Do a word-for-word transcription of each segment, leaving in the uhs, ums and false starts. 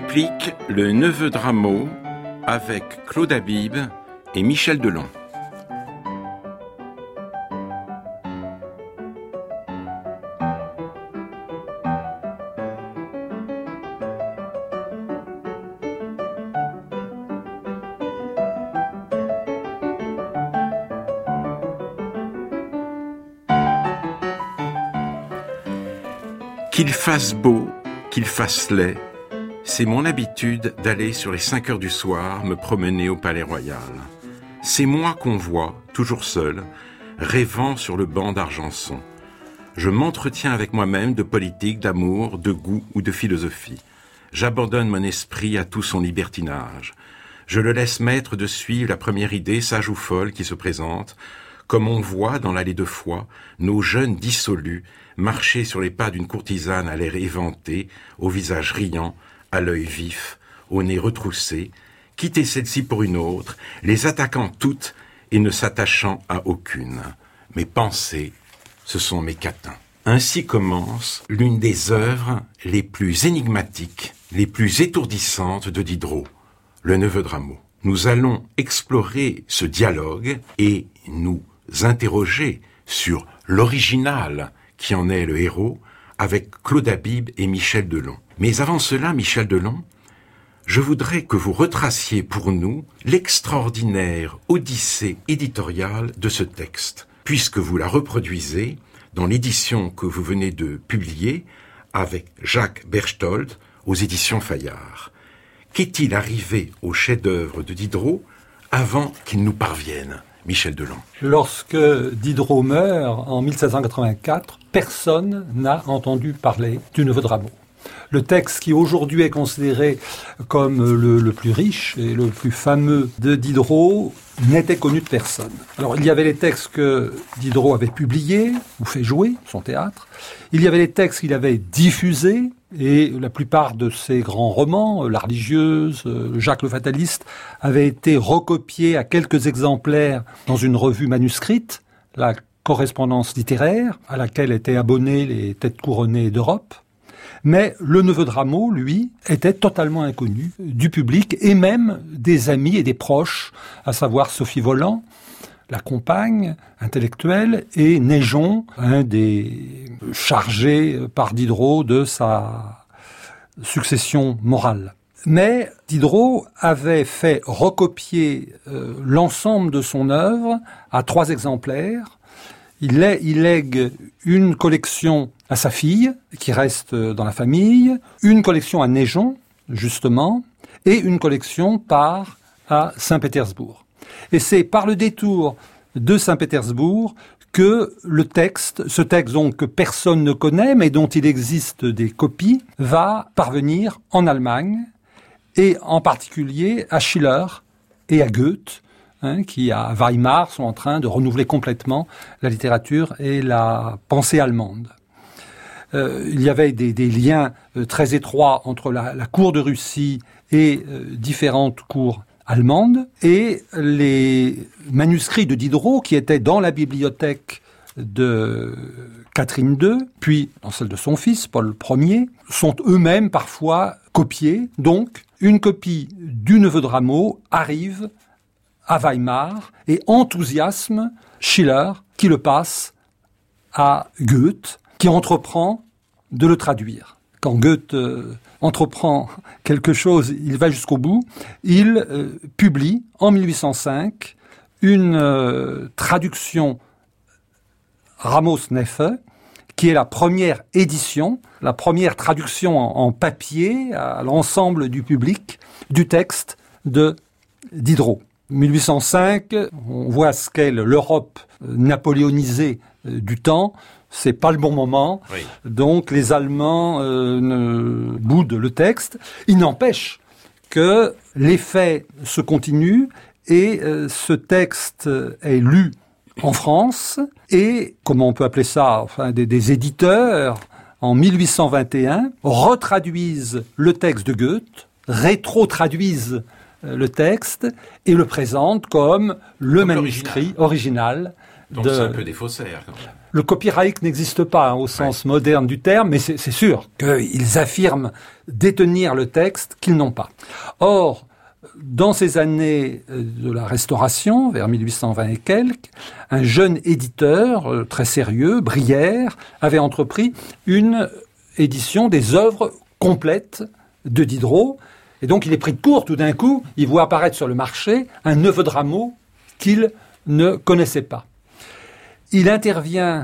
Réplique Le Neveu de Rameau avec Claude Habib et Michel Delon. Qu'il fasse beau, qu'il fasse laid, c'est mon habitude d'aller sur les cinq heures du soir me promener au Palais Royal. C'est moi qu'on voit, toujours seul, rêvant sur le banc d'Argenson. Je m'entretiens avec moi-même de politique, d'amour, de goût ou de philosophie. J'abandonne mon esprit à tout son libertinage. Je le laisse maître de suivre la première idée, sage ou folle, qui se présente, comme on voit dans l'allée de Foix nos jeunes dissolus marcher sur les pas d'une courtisane à l'air éventé, au visage riant, à l'œil vif, au nez retroussé, quitter celle-ci pour une autre, les attaquant toutes et ne s'attachant à aucune. Mes pensées, ce sont mes catins. Ainsi commence l'une des œuvres les plus énigmatiques, les plus étourdissantes de Diderot, Le Neveu de Rameau. Nous allons explorer ce dialogue et nous interroger sur l'original qui en est le héros, avec Claude Habib et Michel Delon. Mais avant cela, Michel Delon, je voudrais que vous retraciez pour nous l'extraordinaire odyssée éditoriale de ce texte, puisque vous la reproduisez dans l'édition que vous venez de publier avec Jacques Berchtold aux éditions Fayard. Qu'est-il arrivé au chef-d'œuvre de Diderot avant qu'il nous parvienne ? Michel Delon. Lorsque Diderot meurt en mille sept cent quatre-vingt-quatre, personne n'a entendu parler du Neveu de Rameau. Le texte qui aujourd'hui est considéré comme le, le plus riche et le plus fameux de Diderot n'était connu de personne. Alors il y avait les textes que Diderot avait publiés ou fait jouer, son théâtre. Il y avait les textes qu'il avait diffusés. Et la plupart de ces grands romans, La religieuse, Jacques le fataliste, avaient été recopiés à quelques exemplaires dans une revue manuscrite, la Correspondance littéraire, à laquelle étaient abonnés les têtes couronnées d'Europe. Mais le Neveu de Rameau, lui, était totalement inconnu du public et même des amis et des proches, à savoir Sophie Volant, la compagne intellectuelle, et Naigeon, un des chargés par Diderot de sa succession morale. Mais Diderot avait fait recopier euh, l'ensemble de son œuvre à trois exemplaires. Il, lè- il lègue une collection à sa fille, qui reste dans la famille, une collection à Naigeon, justement, et une collection part à Saint-Pétersbourg. Et c'est par le détour de Saint-Pétersbourg que le texte, ce texte donc que personne ne connaît, mais dont il existe des copies, va parvenir en Allemagne, et en particulier à Schiller et à Goethe, hein, qui à Weimar sont en train de renouveler complètement la littérature et la pensée allemande. Euh, il y avait des, des liens euh, très étroits entre la, la cour de Russie et euh, différentes cours allemandes, et les manuscrits de Diderot qui étaient dans la bibliothèque de Catherine deux, puis dans celle de son fils, Paul Ier, sont eux-mêmes parfois copiés. Donc, une copie du Neveu de Rameau arrive à Weimar et enthousiasme Schiller, qui le passe à Goethe, qui entreprend de le traduire. Quand Goethe euh, entreprend quelque chose, il va jusqu'au bout. Il euh, publie en mille huit cent cinq une euh, traduction Ramos-Neffe, qui est la première édition, la première traduction en, en papier à l'ensemble du public du texte de Diderot. mille huit cent cinq, on voit ce qu'est l'Europe napoléonisée euh, du temps. C'est pas le bon moment, oui. Donc les Allemands euh, ne boudent le texte. Il n'empêche que les faits se continuent et euh, ce texte est lu en France et, comment on peut appeler ça, enfin des, des éditeurs, en mille huit cent vingt et un, retraduisent le texte de Goethe, rétro-traduisent euh, le texte et le présentent comme le comme manuscrit original Donc de... c'est un peu des faussaires, quand même. Le copyright n'existe pas hein, au sens ouais. moderne du terme, mais c'est, c'est sûr qu'ils affirment détenir le texte qu'ils n'ont pas. Or, dans ces années de la Restauration, vers mille huit cent vingt et quelques, un jeune éditeur euh, très sérieux, Brière, avait entrepris une édition des œuvres complètes de Diderot. Et donc il est pris de court tout d'un coup, il voit apparaître sur le marché un neveu de Rameau qu'il ne connaissait pas. Il intervient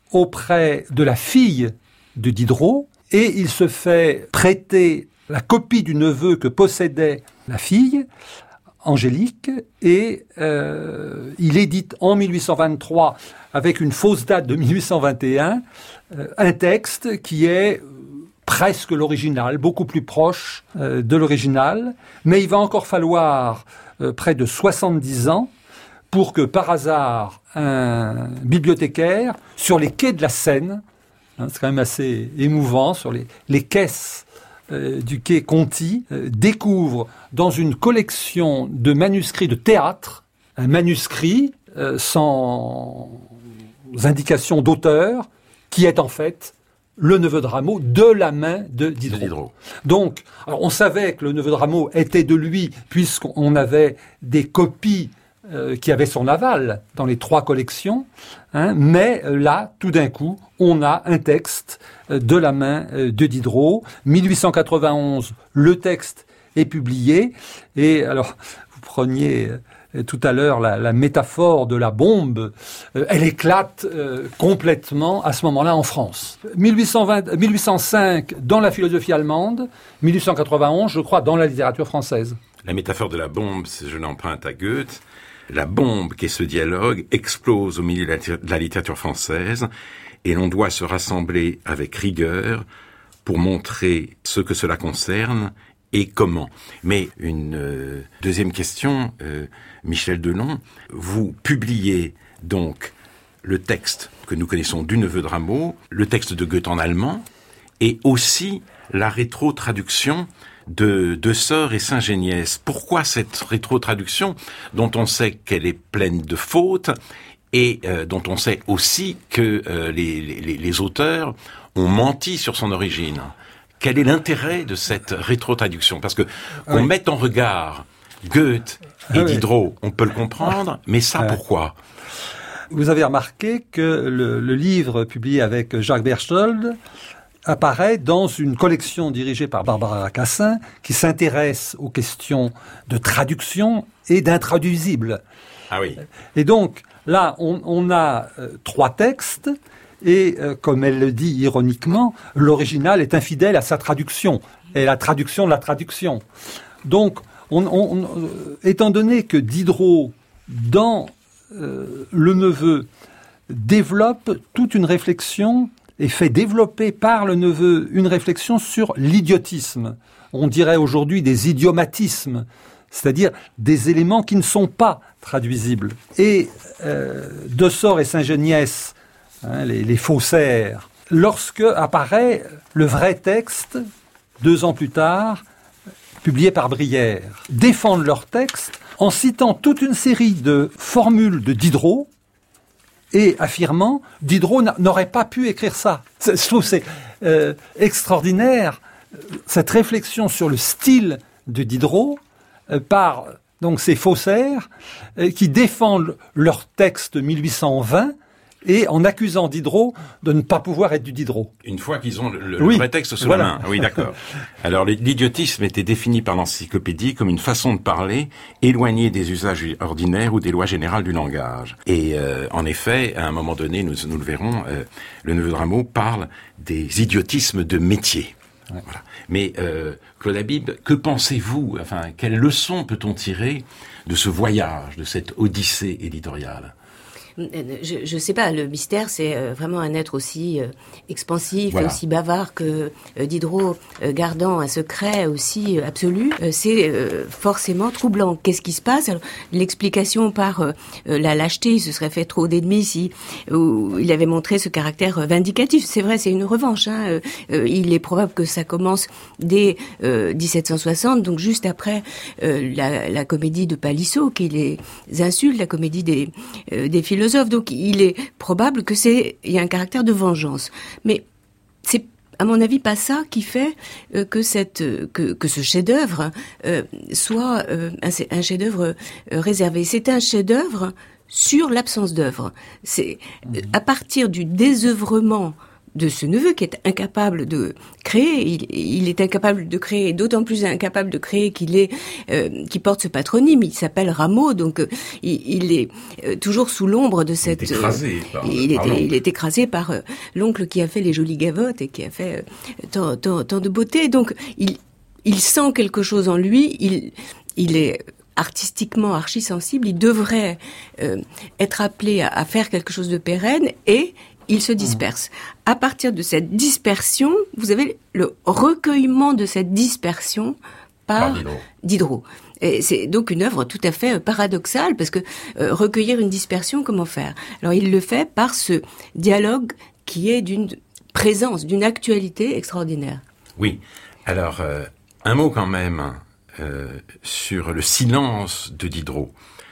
auprès de la fille de Diderot et il se fait prêter la copie du neveu que possédait la fille, Angélique, et euh, il édite en mille huit cent vingt-trois, avec une fausse date de mille huit cent vingt et un, euh, un texte qui est presque l'original, beaucoup plus proche euh, de l'original, mais il va encore falloir euh, près de soixante-dix ans pour que, par hasard, un bibliothécaire, sur les quais de la Seine, hein, c'est quand même assez émouvant, sur les, les caisses euh, du quai Conti, euh, découvre dans une collection de manuscrits de théâtre, un manuscrit euh, sans indication d'auteur, qui est en fait le neveu de Rameau de la main de Diderot. de Diderot. Donc, alors on savait que le neveu de Rameau était de lui, puisqu'on avait des copies Euh, qui avait son aval dans les trois collections, hein, mais euh, là, tout d'un coup, on a un texte euh, de la main euh, de Diderot. mille huit cent quatre-vingt-onze, le texte est publié, et alors, vous preniez euh, tout à l'heure la, la métaphore de la bombe, euh, elle éclate euh, complètement à ce moment-là en France. mille huit cent vingt, mille huit cent cinq dans la philosophie allemande, mille huit cent quatre-vingt-onze, je crois, dans la littérature française. La métaphore de la bombe, je l'emprunte à Goethe. La bombe qu'est ce dialogue explose au milieu de la littérature française et l'on doit se rassembler avec rigueur pour montrer ce que cela concerne et comment. Mais une euh, deuxième question, euh, Michel Delon, vous publiez donc le texte que nous connaissons du neveu de Rameau, le texte de Goethe en allemand et aussi la rétro-traduction de De Sœur et Saint-Géniès. Pourquoi cette rétro-traduction dont on sait qu'elle est pleine de fautes et euh, dont on sait aussi que euh, les, les, les auteurs ont menti sur son origine? Quel est l'intérêt de cette rétro-traduction? Parce que qu'on oui. mette en regard Goethe et oui. Diderot, on peut le comprendre, mais ça, ouais. pourquoi? Vous avez remarqué que le, le livre publié avec Jacques Berchtold apparaît dans une collection dirigée par Barbara Racassin qui s'intéresse aux questions de traduction et d'intraduisible. Ah oui. Et donc, là, on, on a euh, trois textes et, euh, comme elle le dit ironiquement, l'original est infidèle à sa traduction et la traduction de la traduction. Donc, on, on, on, euh, étant donné que Diderot, dans euh, Le Neveu, développe toute une réflexion et fait développer par le neveu une réflexion sur l'idiotisme. On dirait aujourd'hui des idiomatismes, c'est-à-dire des éléments qui ne sont pas traduisibles. Et euh, De Sœur et Saint-Géniès, hein, les, les faussaires, lorsque apparaît le vrai texte, deux ans plus tard, publié par Brière, défendent leur texte en citant toute une série de formules de Diderot, et affirmant Diderot n'aurait pas pu écrire ça. Je trouve que c'est euh, extraordinaire, cette réflexion sur le style de Diderot euh, par donc ces faussaires euh, qui défendent leur texte mille huit cent vingt et en accusant Diderot de ne pas pouvoir être du Diderot. Une fois qu'ils ont le, le oui, vrai texte sous voilà. la main. Oui, d'accord. Alors, l'idiotisme était défini par l'encyclopédie comme une façon de parler éloignée des usages ordinaires ou des lois générales du langage. Et euh, en effet, à un moment donné, nous, nous le verrons, euh, le neveu de Rameau parle des idiotismes de métier. Ouais. Voilà. Mais euh, Claude Habib, que pensez-vous, enfin, quelle leçon peut-on tirer de ce voyage, de cette odyssée éditoriale ? Je ne sais pas, le mystère, c'est euh, vraiment un être aussi euh, expansif, voilà. aussi bavard que euh, Diderot, euh, gardant un secret aussi euh, absolu. Euh, c'est euh, forcément troublant. Qu'est-ce qui se passe? Alors, l'explication par euh, la lâcheté, il se serait fait trop d'ennemis si euh, il avait montré ce caractère vindicatif. C'est vrai, c'est une revanche. Hein. Euh, il est probable que ça commence dès euh, dix-sept cent soixante, donc juste après euh, la, la comédie de Palissot, qui les insulte, la comédie des, euh, des philosophes. philosophe. Donc il est probable que c'est, il y a un caractère de vengeance. Mais c'est, à mon avis, pas ça qui fait euh, que cette, que, que ce chef-d'œuvre euh, soit euh, un, un chef-d'œuvre euh, réservé. C'est un chef-d'œuvre sur l'absence d'œuvre. C'est euh, à partir du désœuvrement de ce neveu qui est incapable de créer, il, il est incapable de créer, d'autant plus incapable de créer qu'il est, euh, qu'il porte ce patronyme. Il s'appelle Rameau, donc euh, il, il est euh, toujours sous l'ombre de cette. Il est écrasé par. Euh, il, par est, il est écrasé par euh, l'oncle qui a fait les jolies gavottes et qui a fait euh, tant, tant, tant de beauté. Donc il, il sent quelque chose en lui. Il, il est artistiquement archi sensible. Il devrait euh, être appelé à, à faire quelque chose de pérenne et il se disperse. À partir de cette dispersion, vous avez le recueillement de cette dispersion par, par Diderot. Et c'est donc une œuvre tout à fait paradoxale, parce que euh, recueillir une dispersion, comment faire ? Alors il le fait par ce dialogue qui est d'une présence, d'une actualité extraordinaire. Oui. Alors, euh, un mot quand même euh, sur le silence de Diderot.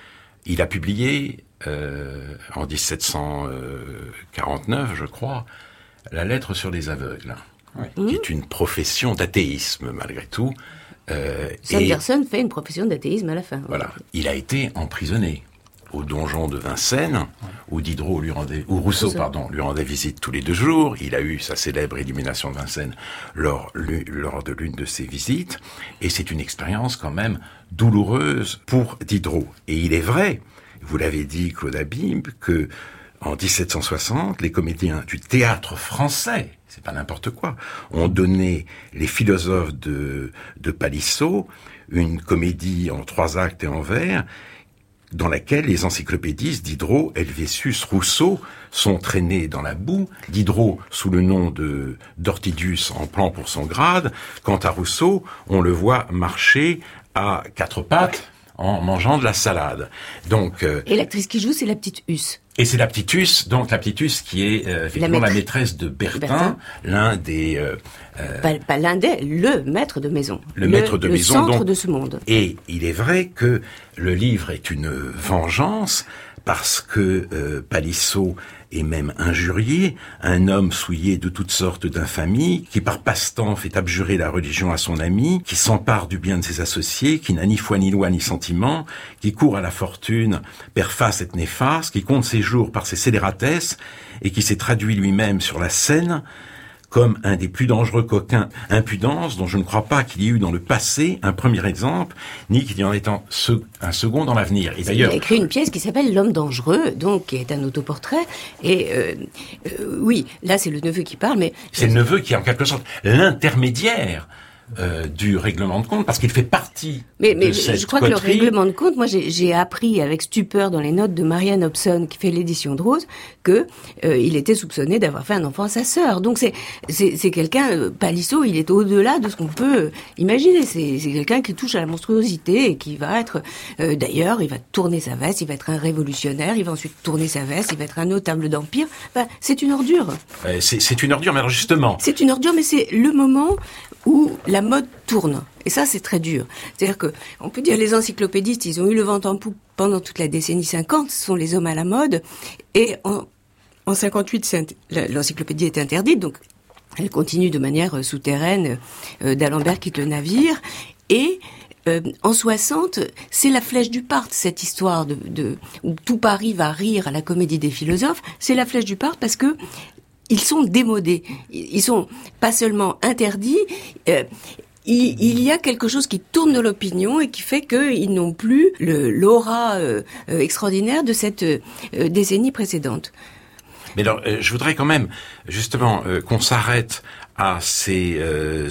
Il a publié... Euh, en dix-sept cent quarante-neuf, je crois, la lettre sur les aveugles, oui. qui est une profession d'athéisme malgré tout. Euh, Sanderson et, fait une profession d'athéisme à la fin. Voilà, oui. Il a été emprisonné au donjon de Vincennes, oui. où Diderot lui rendait, où Rousseau, Rousseau, pardon, lui rendait visite tous les deux jours. Il a eu sa célèbre illumination de Vincennes lors, lors de l'une de ses visites, et c'est une expérience quand même douloureuse pour Diderot. Et il est vrai. Vous l'avez dit, Claude Habib, que en dix-sept cent soixante, les comédiens du théâtre français, c'est pas n'importe quoi, ont donné les philosophes de, de Palissot, une comédie en trois actes et en vers, dans laquelle les encyclopédistes Diderot, Helvétius, Rousseau sont traînés dans la boue. Diderot sous le nom de d'Ortidius en plan pour son grade. Quant à Rousseau, on le voit marcher à quatre pattes en mangeant de la salade. Donc, euh, et l'actrice qui joue, c'est la petite Huss. Et c'est la petite Huss, donc la petite Huss qui est euh, effectivement la, la maîtresse de Bertin, Bertin. l'un des... Euh, euh, pas, pas l'un des, le maître de maison. Le, le maître de le maison. Le centre donc, de ce monde. Et il est vrai que le livre est une vengeance parce que euh, Palissot est même injurié, un homme souillé de toutes sortes d'infamies, qui par passe-temps fait abjurer la religion à son ami, qui s'empare du bien de ses associés, qui n'a ni foi ni loi ni sentiment, qui court à la fortune per face et néfaste, qui compte ses jours par ses scélératesses, et qui s'est traduit lui-même sur la scène comme un des plus dangereux coquins impudence dont je ne crois pas qu'il y ait eu dans le passé un premier exemple, ni qu'il y en ait un, un second dans l'avenir. Et d'ailleurs, il a écrit une pièce qui s'appelle L'homme dangereux, donc qui est un autoportrait. Et euh, euh, oui, là c'est le neveu qui parle, mais c'est le neveu qui est en quelque sorte l'intermédiaire Euh, du règlement de compte, parce qu'il fait partie mais, mais de cette je crois coterie. Que le règlement de compte, moi j'ai, j'ai appris avec stupeur dans les notes de Marianne Hobson, qui fait l'édition de Rose, que euh, il était soupçonné d'avoir fait un enfant à sa sœur. Donc c'est c'est, c'est quelqu'un, euh, Palissot, il est au-delà de ce qu'on peut euh, imaginer. C'est, c'est quelqu'un qui touche à la monstruosité et qui va être, euh, d'ailleurs, il va tourner sa veste, il va être un révolutionnaire, il va ensuite tourner sa veste, il va être un notable d'empire. Enfin, c'est une ordure. Euh, c'est, c'est une ordure, mais alors justement. C'est une ordure, mais c'est le moment où la mode tourne. Et ça, c'est très dur. C'est-à-dire que, on peut dire, les encyclopédistes, ils ont eu le vent en poupe pendant toute la décennie cinquante, ce sont les hommes à la mode. Et en, en cinquante-huit, c'est, l'encyclopédie est interdite, donc elle continue de manière souterraine, euh, d'Alembert quitte le navire. Et euh, en soixante, c'est la flèche du Parthe, cette histoire de, de où tout Paris va rire à la comédie des philosophes. C'est la flèche du Parthe parce que ils sont démodés. Ils sont pas seulement interdits, euh, il, il y a quelque chose qui tourne de l'opinion et qui fait qu'ils n'ont plus le, l'aura euh, euh, extraordinaire de cette euh, décennie précédente. Mais alors, euh, je voudrais quand même, justement, euh, qu'on s'arrête à ces euh,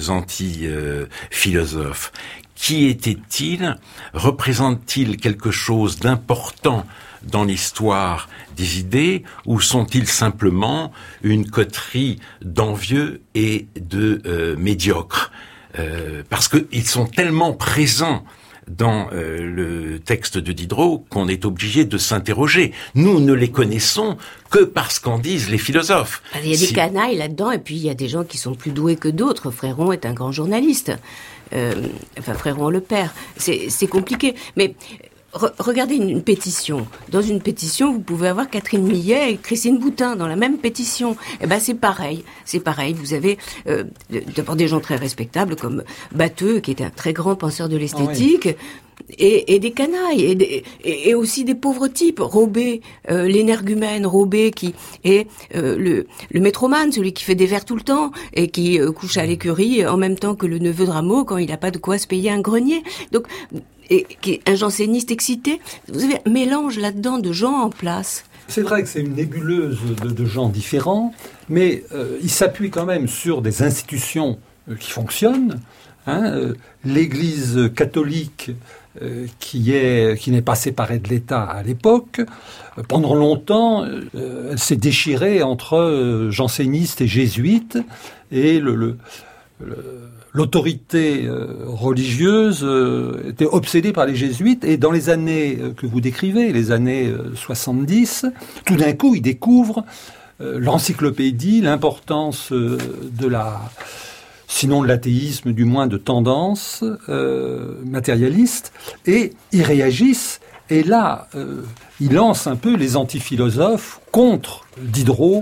anti-philosophes. Euh, qui étaient-ils ? Représentent-ils quelque chose d'important dans l'histoire des idées, ou sont-ils simplement une coterie d'envieux et de euh, médiocres ? euh, Parce qu'ils sont tellement présents dans euh, le texte de Diderot qu'on est obligé de s'interroger. Nous ne les connaissons que parce qu'en disent les philosophes. Il y a des si... canailles là-dedans, et puis il y a des gens qui sont plus doués que d'autres. Fréron est un grand journaliste. Euh, enfin, Fréron le père. C'est, c'est compliqué. Mais re- regardez une, une pétition. Dans une pétition, vous pouvez avoir Catherine Millet et Christine Boutin dans la même pétition. Eh ben, c'est pareil. C'est pareil. Vous avez euh, d'abord des gens très respectables comme Batteux, qui est un très grand penseur de l'esthétique. Oh, oui. Et, et des canailles, et, des, et, et aussi des pauvres types. Robé, euh, l'énergumène, Robé, qui est euh, le, le métromane, celui qui fait des vers tout le temps, et qui euh, couche à l'écurie en même temps que le neveu de Rameau quand il n'a pas de quoi se payer un grenier. Donc, et, qui est un janséniste excité. Vous avez un mélange là-dedans de gens en place. C'est vrai que c'est une nébuleuse de, de gens différents, mais euh, il s'appuie quand même sur des institutions euh, qui fonctionnent. Hein, euh, l'Église catholique euh, qui est qui n'est pas séparée de l'État à l'époque, euh, pendant longtemps, euh, elle s'est déchirée entre euh, jansénistes et jésuites, et le, le, le, l'autorité euh, religieuse euh, était obsédée par les jésuites. Et dans les années euh, que vous décrivez, les années euh, soixante-dix, tout d'un coup, ils découvrent euh, l'encyclopédie, l'importance euh, de la sinon de l'athéisme, du moins de tendance euh, matérialiste, et ils réagissent, et là, euh, ils lancent un peu les antiphilosophes contre Diderot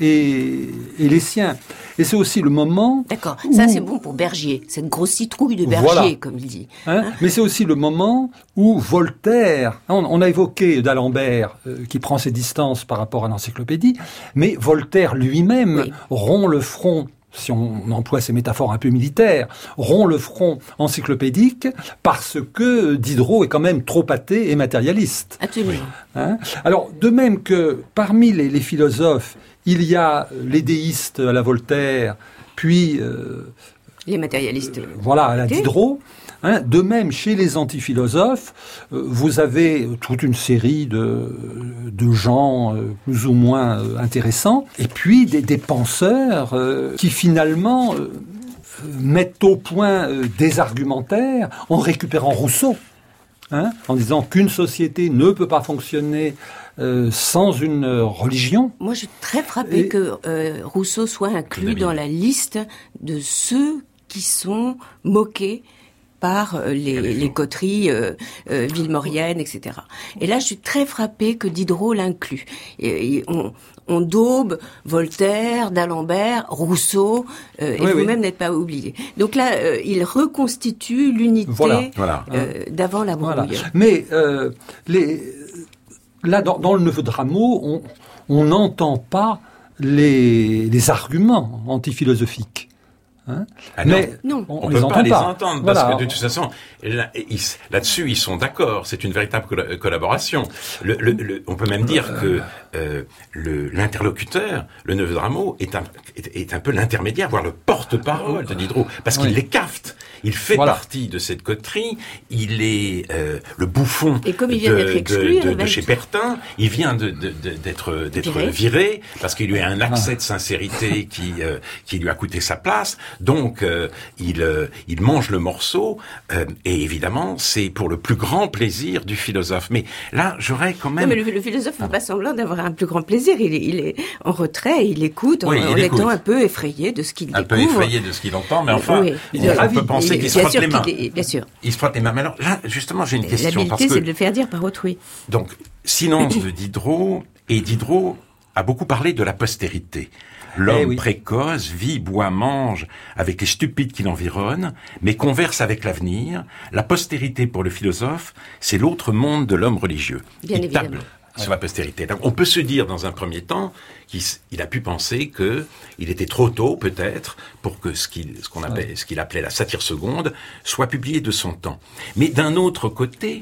et, et les siens. Et c'est aussi le moment... D'accord, ça où... c'est bon pour Bergier, cette grosse citrouille de Bergier, voilà. Comme il dit. Hein hein Mais c'est aussi le moment où Voltaire... On, on a évoqué d'Alembert, euh, qui prend ses distances par rapport à l'encyclopédie, mais Voltaire lui-même oui. rompt le front, si on emploie ces métaphores un peu militaires, rompt le front encyclopédique parce que Diderot est quand même trop athée et matérialiste. Absolument. Hein Alors, de même que parmi les, les philosophes, il y a les déistes à la Voltaire, puis... Euh, les matérialistes. Euh, voilà, à la Diderot. Hein, de même, chez les antiphilosophes, euh, vous avez toute une série de, de gens euh, plus ou moins euh, intéressants, et puis des, des penseurs euh, qui finalement euh, mettent au point euh, des argumentaires en récupérant Rousseau, hein, en disant qu'une société ne peut pas fonctionner euh, sans une religion. Moi, je suis très frappée et... que euh, Rousseau soit inclus dans la liste de ceux qui sont moqués par les, les coteries euh, euh, villemoriennes, et cetera. Et là, je suis très frappée que Diderot l'inclut. Et, et on, on daube Voltaire, d'Alembert, Rousseau, euh, et oui, vous-même oui. n'êtes pas oublié. Donc là, euh, il reconstitue l'unité voilà, voilà. Euh, d'avant la brouille. Voilà. Mais euh, les, là, dans, dans le Neveu de Rameau, on n'entend pas les, les arguments antiphilosophiques. Hein ah non, mais non. on ne peut pas les entendre, parce voilà. que de toute façon, là, ils, là-dessus, ils sont d'accord. C'est une véritable coll- collaboration. Le, le, le, on peut même dire que euh, le, l'interlocuteur, le neveu de Rameau, est un, est, est un peu l'intermédiaire, voire le porte-parole de Diderot, parce oui. qu'il les cafte. Il fait voilà. partie de cette coterie. Il est euh, le bouffon Et comme il vient de, d'être exclu, de, de, de chez Pertin. Il vient de, de, de, d'être, d'être viré. viré, parce qu'il lui a un accès de sincérité qui, euh, qui lui a coûté sa place. Donc, euh, il, euh, il mange le morceau, euh, et évidemment, c'est pour le plus grand plaisir du philosophe. Mais là, j'aurais quand même... Non, mais le, le philosophe ne fait pas semblant d'avoir un plus grand plaisir. Il est, il est en retrait, il écoute, oui, en, il en écoute. étant un peu effrayé de ce qu'il un découvre. Un peu effrayé de ce qu'il entend, mais enfin, oui. il on, on peut penser il, qu'il se frotte les mains. Est, bien sûr. Il se frotte les mains. Mais alors, là, justement, j'ai une question. L'habilité, parce que... c'est de le faire dire par autrui. Donc, silence de Diderot, et Diderot a beaucoup parlé de la postérité. L'homme eh oui. précoce vit, boit, mange avec les stupides qui l'environnent, mais converse avec l'avenir. La postérité pour le philosophe, c'est l'autre monde de l'homme religieux. Bien Il évidemment. table sur la postérité. Donc, on peut se dire dans un premier temps qu'il il a pu penser que il était trop tôt peut-être pour que ce qu'il ce qu'on appelait ce qu'il appelait la satire seconde soit publié de son temps. Mais d'un autre côté,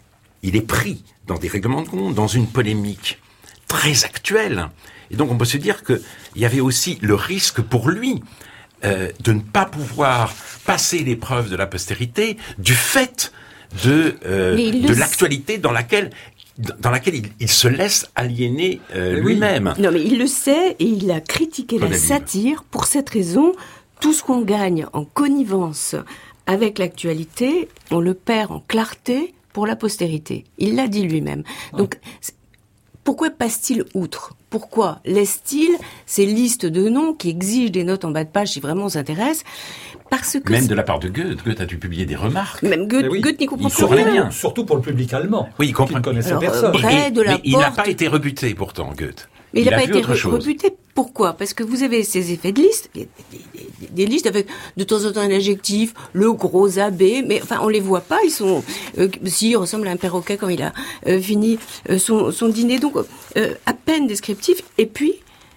il est pris dans des règlements de compte, dans une polémique très actuelle. Et donc, on peut se dire que il y avait aussi le risque pour lui euh, de ne pas pouvoir passer l'épreuve de la postérité du fait de euh, de l'actualité dans laquelle dans laquelle il, il se laisse aliéner euh, lui-même. Non, mais il le sait et il a critiqué la satire pour cette raison. Tout ce qu'on gagne en connivence avec l'actualité, on le perd en clarté pour la postérité. Il l'a dit lui-même. Donc, pourquoi passe-t-il outre ? Pourquoi laisse-t-il ces listes de noms qui exigent des notes en bas de page si vraiment on s'intéresse ? Parce que même de la part de Goethe. Goethe a dû publier des remarques. Même Goethe, oui, Goethe n'y comprend il rien. rien. Surtout pour le public allemand. Oui, il comprend. Qui ne connaissait Alors, personne. Bray, Et- de la mais il n'a Porte. pas été rebuté pourtant, Goethe. Mais il n'a a pas vu été autre re- chose. rebuté. Pourquoi? Parce que vous avez ces effets de liste, des, des- des- des listes avec de temps en temps un adjectif, le gros abbé, mais enfin on les voit pas. Ils sont, euh, si, il ressemble à un perroquet quand il a euh, fini euh, son, son dîner. Donc euh, à peine descriptif. Et puis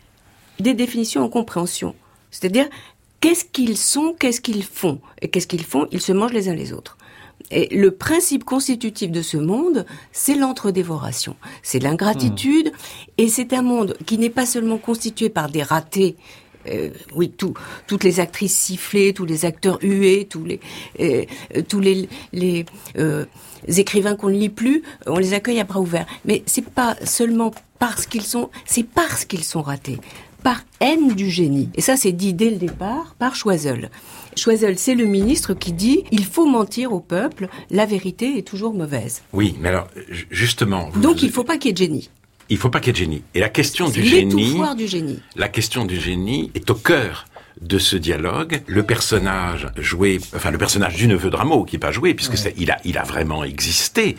des définitions en compréhension. C'est-à-dire qu'est-ce qu'ils sont, qu'est-ce qu'ils font, et qu'est-ce qu'ils font, ils se mangent les uns les autres. Et le principe constitutif de ce monde, c'est l'entre-dévoration, c'est l'ingratitude, mmh. et c'est un monde qui n'est pas seulement constitué par des ratés, euh, oui, tout, toutes les actrices sifflées, tous les acteurs hués, tous les, euh, tous les, les euh, écrivains qu'on ne lit plus, on les accueille à bras ouverts. Mais c'est pas seulement parce qu'ils sont, c'est parce qu'ils sont ratés, par haine du génie. Et ça, c'est dit dès le départ par Choiseul. Choiseul, c'est le ministre qui dit « Il faut mentir au peuple, la vérité est toujours mauvaise ». Oui, mais alors, justement... Vous, Donc, vous, il ne faut pas qu'il y ait de génie. Il ne faut pas qu'il y ait de génie. Et la question C'est du génie... l'étouffoir du génie. La question du génie est au cœur de ce dialogue. Le personnage joué... Enfin, le personnage du neveu de Rameau, qui n'est pas joué, puisque ouais. c'est, il, a, il a vraiment existé,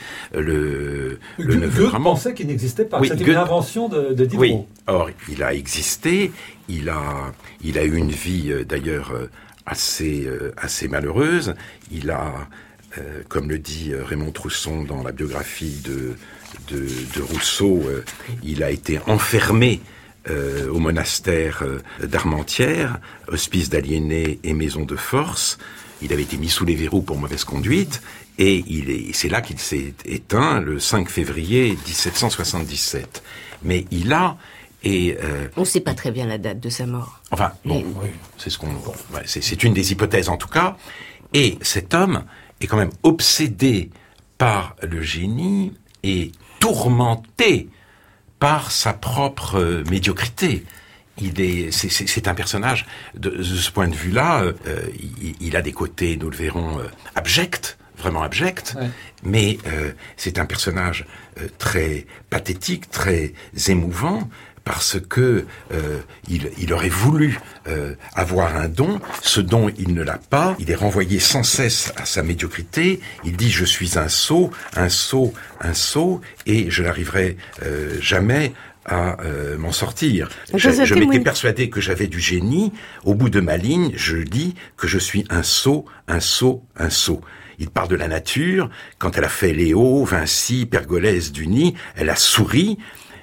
le, le neveu de Rameau. Goethe pensait qu'il n'existait pas. Oui, C'était Goethe... une invention de, de Diderot. Oui, or, il a existé. Il a, il a eu une vie, euh, d'ailleurs... Euh, assez euh, assez malheureuse. Il a, euh, comme le dit euh, Raymond Trousson dans la biographie de de, de Rousseau, euh, il a été enfermé euh, au monastère euh, d'Armentières, hospice d'aliénés et maison de force. Il avait été mis sous les verrous pour mauvaise conduite, et il est, c'est là qu'il s'est éteint le cinq février dix-sept cent soixante-dix-sept. Mais il a Et euh, on ne sait pas très bien la date de sa mort. Enfin, bon, Mais... oui, c'est ce qu'on, bon, ouais, c'est, c'est une des hypothèses en tout cas. Et cet homme est quand même obsédé par le génie et tourmenté par sa propre euh, médiocrité. Il est, c'est, c'est, c'est un personnage de, de ce point de vue-là. Euh, il, il a des côtés, nous le verrons, euh, abjects. Vraiment abject, ouais. mais euh, c'est un personnage euh, très pathétique, très émouvant, parce que euh, il, il aurait voulu euh, avoir un don, ce don il ne l'a pas, il est renvoyé sans cesse à sa médiocrité, il dit je suis un sot, un sot, un sot, et je n'arriverai euh, jamais à euh, m'en sortir. Je, je m'étais persuadé que j'avais du génie, au bout de ma ligne, je dis que je suis un sot, un sot, un sot. Il parle de la nature. Quand elle a fait Léo, Vinci, Pergolèse, Duny, elle a souri.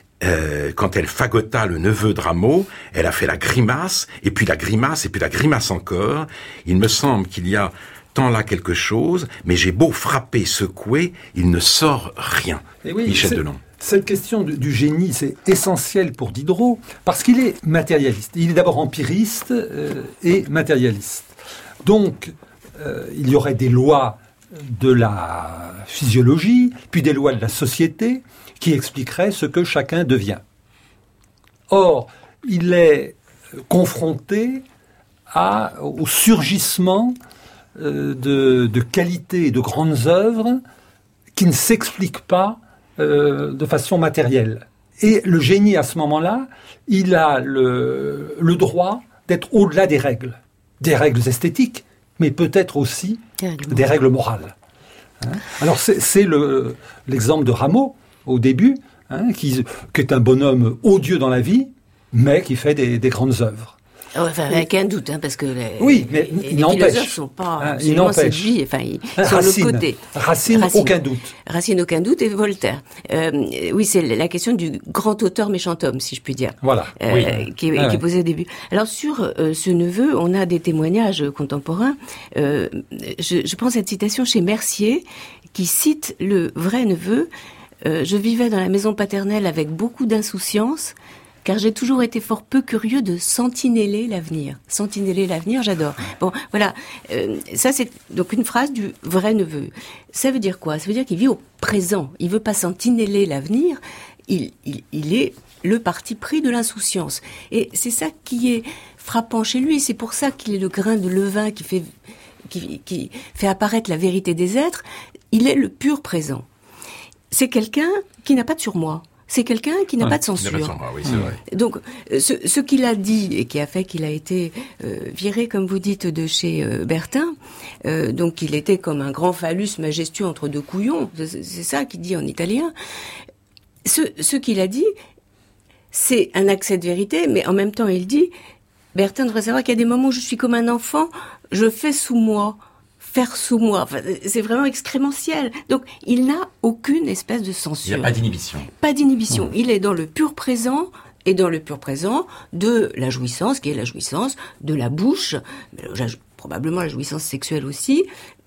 Euh, quand elle fagota le neveu de Rameau, elle a fait la grimace, et puis la grimace, et puis la grimace encore. Il me semble qu'il y a tant là quelque chose, mais j'ai beau frapper, secouer, il ne sort rien. Et oui, Michel Delon. Cette question du, du génie, c'est essentiel pour Diderot, parce qu'il est matérialiste. Il est d'abord empiriste euh, et matérialiste. Donc, euh, il y aurait des lois de la physiologie, puis des lois de la société, qui expliqueraient ce que chacun devient. Or, il est confronté à, au surgissement euh, de, de qualités et de grandes œuvres qui ne s'expliquent pas euh, de façon matérielle. Et le génie, à ce moment-là, il a le, le droit d'être au-delà des règles, des règles esthétiques, mais peut-être aussi des règles morales. Hein? Alors, c'est, c'est le, l'exemple de Rameau, au début, hein, qui, qui est un bonhomme odieux dans la vie, mais qui fait des, des grandes œuvres. Enfin, avec un doute, hein, parce que les, oui, mais les, il les n'empêche. philosophes sont pas hein, il n'empêche. séduits, enfin, ils hein, sont Racine, de l'autre côté. Racine, Racine, aucun doute. Racine, aucun doute, et Voltaire. Euh, oui, c'est la question du grand auteur méchant homme, si je puis dire. Voilà. Euh, oui. Qui, ah, qui est posée au début. Alors, sur euh, ce neveu, on a des témoignages contemporains. Euh, je, je prends cette citation chez Mercier, qui cite le vrai neveu. Euh, je vivais dans la maison paternelle avec beaucoup d'insouciance, car j'ai toujours été fort peu curieux de sentineller l'avenir. Sentineller l'avenir, j'adore. Bon, voilà. Euh, ça, c'est donc une phrase du vrai neveu. Ça veut dire quoi? Ça veut dire qu'il vit au présent. Il veut pas sentineller l'avenir. Il, il, il est le parti pris de l'insouciance. Et c'est ça qui est frappant chez lui. C'est pour ça qu'il est le grain de levain qui fait, qui, qui fait apparaître la vérité des êtres. Il est le pur présent. C'est quelqu'un qui n'a pas de surmoi. c'est quelqu'un qui n'a ouais, pas de censure. Pas de censure. Ah oui, c'est vrai. Donc, ce, ce qu'il a dit et qui a fait qu'il a été euh, viré, comme vous dites, de chez euh, Bertin, euh, donc il était comme un grand phallus majestueux entre deux couillons, c'est, c'est ça qu'il dit en italien. Ce, ce qu'il a dit, c'est un accès de vérité, mais en même temps, il dit, Bertin devrait savoir qu'il y a des moments où je suis comme un enfant, je fais sous moi. Faire sous moi, enfin, c'est vraiment excrémentiel. Donc, il n'a aucune espèce de censure. Il n'y a pas d'inhibition. Pas d'inhibition. Mmh. Il est dans le pur présent, et dans le pur présent de la jouissance, qui est la jouissance de la bouche, mais probablement la jouissance sexuelle aussi.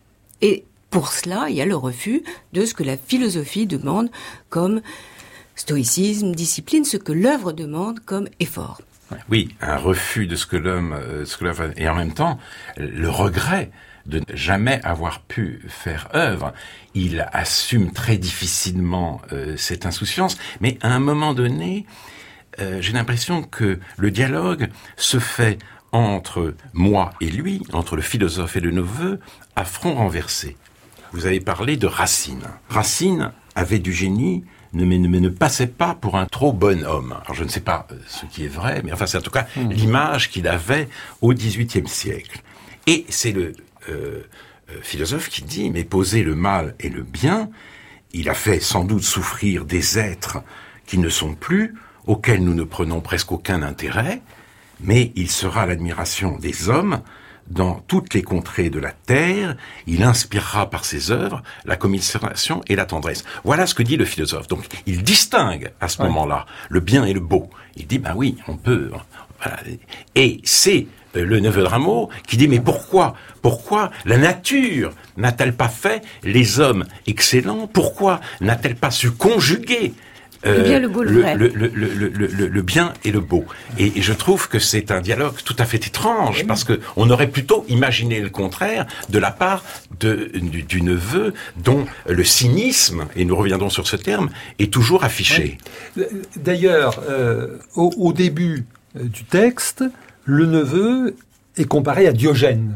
Et pour cela, il y a le refus de ce que la philosophie demande comme stoïcisme, discipline, ce que l'œuvre demande comme effort. Oui, un refus de ce que l'homme, ce que l'œuvre, et en même temps, le regret de ne jamais avoir pu faire œuvre. Il assume très difficilement euh, cette insouciance, mais à un moment donné, euh, j'ai l'impression que le dialogue se fait entre moi et lui, entre le philosophe et le neveu, à front renversé. Vous avez parlé de Racine. Racine avait du génie, ne, mais, mais ne passait pas pour un trop bon homme. Alors je ne sais pas ce qui est vrai, mais enfin c'est en tout cas mmh. l'image qu'il avait au dix-huitième siècle. Et c'est le Euh, euh, philosophe qui dit, mais poser le mal et le bien, il a fait sans doute souffrir des êtres qui ne sont plus, auxquels nous ne prenons presque aucun intérêt, mais il sera l'admiration des hommes dans toutes les contrées de la terre, il inspirera par ses œuvres la commisération et la tendresse. Voilà ce que dit le philosophe. Donc, il distingue à ce ouais. moment-là le bien et le beau. Il dit, ben oui, on peut... Voilà. Et c'est le neveu de Rameau qui dit, mais pourquoi, pourquoi la nature n'a-t-elle pas fait les hommes excellents? Pourquoi n'a-t-elle pas su conjuguer euh, le bien, le beau, le, vrai. Le, le, le, le, le, le bien et le beau? Et, et je trouve que c'est un dialogue tout à fait étrange, oui. parce que on aurait plutôt imaginé le contraire de la part de, du, du neveu dont le cynisme, et nous reviendrons sur ce terme, est toujours affiché. Oui. D'ailleurs, euh, au, au début du texte, le neveu est comparé à Diogène,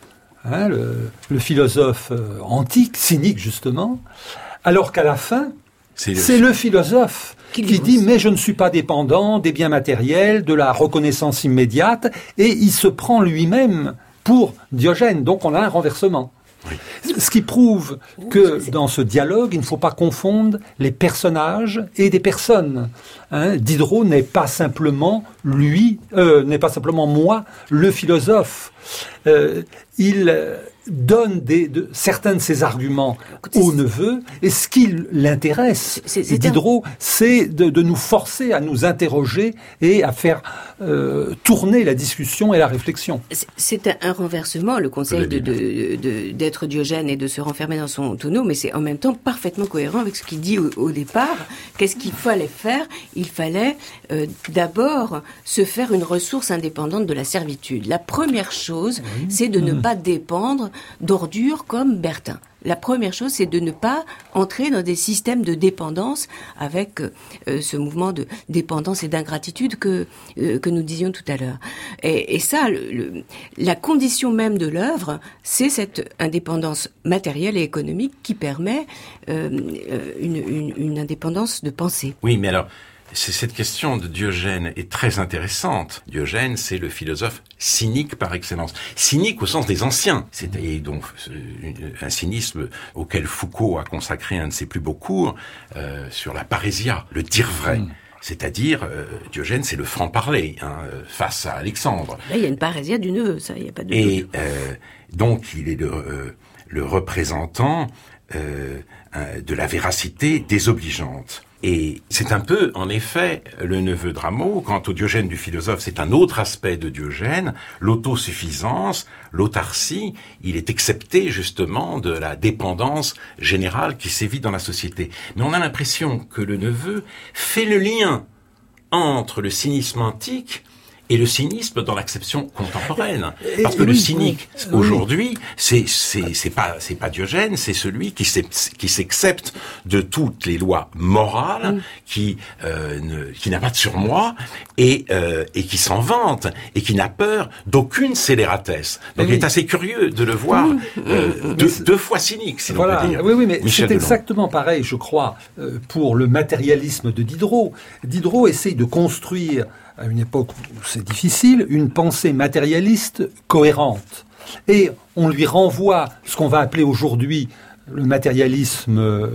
hein, le, le philosophe euh, antique, cynique justement, alors qu'à la fin, c'est le, c'est le philosophe qui, qui dit « mais je ne suis pas dépendant des biens matériels, de la reconnaissance immédiate », et il se prend lui-même pour Diogène, donc on a un renversement. Oui. Ce qui prouve que dans ce dialogue, il ne faut pas confondre les personnages et des personnes. Hein, Diderot n'est pas simplement lui, euh, n'est pas simplement moi, le philosophe. Euh, il donne des, de, certains de ses arguments Écoutez, au neveu, et ce qui l'intéresse, c'est, c'est Diderot, un... c'est de, de nous forcer à nous interroger et à faire euh, tourner la discussion et la réflexion. C'est, c'est un, un renversement, le conseil de, de, de, d'être Diogène et de se renfermer dans son tonneau, mais c'est en même temps parfaitement cohérent avec ce qu'il dit au, au départ. Qu'est-ce qu'il fallait faire? Il fallait euh, d'abord se faire une ressource indépendante de la servitude. La première chose, oui. c'est de ne pas dépendre d'ordures comme Bertin. La première chose, c'est de ne pas entrer dans des systèmes de dépendance avec euh, ce mouvement de dépendance et d'ingratitude que euh, que nous disions tout à l'heure. Et, et ça, le, le, la condition même de l'œuvre, c'est cette indépendance matérielle et économique qui permet euh, une, une, une indépendance de pensée. Oui, mais alors... C'est cette question de Diogène est très intéressante. Diogène, c'est le philosophe cynique par excellence. Cynique au sens des anciens. C'est donc un cynisme auquel Foucault a consacré un de ses plus beaux cours euh, sur la parésia, le dire vrai. Mmh. C'est-à-dire, euh, Diogène, c'est le franc-parler hein, face à Alexandre. Là, il y a une parésia du neveu, ça, il n'y a pas de... Et euh, donc, il est le, euh, le représentant euh, de la véracité désobligeante. Et c'est un peu, en effet, le neveu de Rameau. Quant au Diogène du philosophe, c'est un autre aspect de Diogène, l'autosuffisance, l'autarcie. Il est excepté, justement, de la dépendance générale qui sévit dans la société. Mais on a l'impression que le neveu fait le lien entre le cynisme antique et le cynisme dans l'acception contemporaine. Et, Parce que et le oui, cynique, oui, aujourd'hui, oui. c'est, c'est, c'est pas, c'est pas Diogène, c'est celui qui, qui s'accepte de toutes les lois morales, mm. qui, euh, ne, qui n'a pas de surmoi, et, euh, et qui s'en vante, et qui n'a peur d'aucune scélératesse. Donc, oui. il est assez curieux de le voir mm. euh, deux, deux fois cynique, si voilà. l'on peut dire. Oui, oui, mais Michel c'est exactement pareil, je crois, euh, pour le matérialisme de Diderot. Diderot essaye de construire, à une époque où c'est difficile, une pensée matérialiste cohérente. Et on lui renvoie ce qu'on va appeler aujourd'hui le matérialisme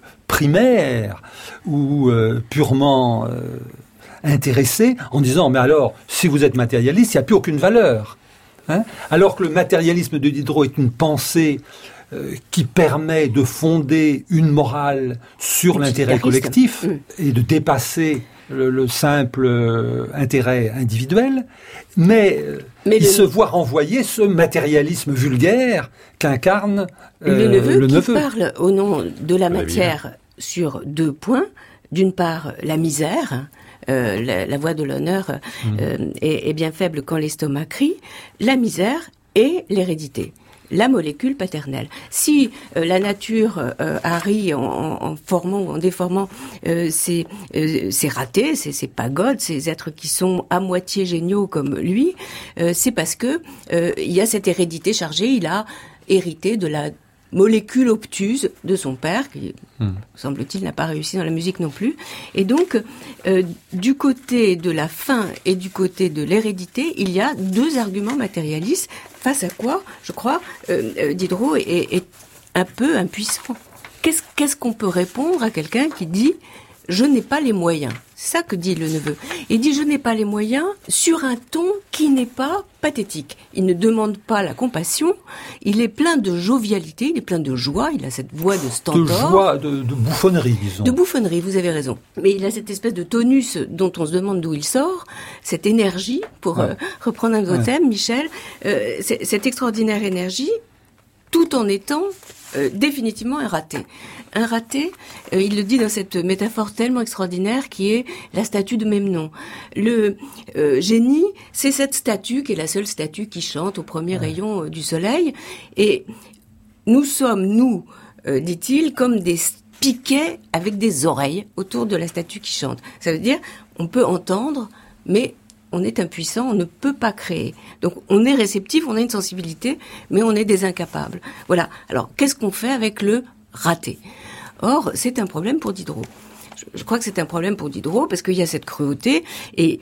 primaire ou euh, purement euh, intéressé, en disant « mais alors, si vous êtes matérialiste, il n'y a plus aucune valeur hein ». Alors que le matérialisme de Diderot est une pensée euh, qui permet de fonder une morale sur l'intérêt collectif mmh. et de dépasser Le, le simple euh, intérêt individuel, mais, mais il le... se voit renvoyer ce matérialisme vulgaire qu'incarne euh, le neveu le qui neveu. parle au nom de la matière sur deux points. D'une part, la misère, euh, la, la voix de l'honneur euh, mmh. est, est bien faible quand l'estomac crie, la misère et l'hérédité. La molécule paternelle. Si euh, la nature euh, a ri en, en formant ou en déformant euh, ces, euh, ces ratés, ces, ces pagodes, ces êtres qui sont à moitié géniaux comme lui, euh, c'est parce que euh, il y a cette hérédité chargée. Il a hérité de la molécule obtuse de son père, qui, mmh. semble-t-il, n'a pas réussi dans la musique non plus. Et donc, euh, du côté de la fin et du côté de l'hérédité, il y a deux arguments matérialistes, face à quoi, je crois, euh, euh, Diderot est, est un peu impuissant. Qu'est-ce, qu'est-ce qu'on peut répondre à quelqu'un qui dit « je n'ai pas les moyens ». C'est ça que dit le neveu. Il dit « je n'ai pas les moyens » sur un ton qui n'est pas pathétique. Il ne demande pas la compassion, il est plein de jovialité, il est plein de joie, il a cette voix de stentor. De joie, de, de bouffonnerie, disons. De bouffonnerie, vous avez raison. Mais il a cette espèce de tonus dont on se demande d'où il sort, cette énergie, pour ouais. euh, reprendre un de vos ouais. thèmes, Michel, euh, c'est, cette extraordinaire énergie, tout en étant euh, définitivement un raté. Un raté, euh, il le dit dans cette métaphore tellement extraordinaire qui est la statue de même nom. Le euh, génie, c'est cette statue qui est la seule statue qui chante au premier ouais. rayon euh, du soleil. Et nous sommes, nous, euh, dit-il, comme des piquets avec des oreilles autour de la statue qui chante. Ça veut dire, on peut entendre, mais on est impuissant, on ne peut pas créer. Donc on est réceptif, on a une sensibilité, mais on est des incapables. Voilà. Alors qu'est-ce qu'on fait avec le raté ? Or, c'est un problème pour Diderot. Je, je crois que c'est un problème pour Diderot parce qu'il y a cette cruauté. Et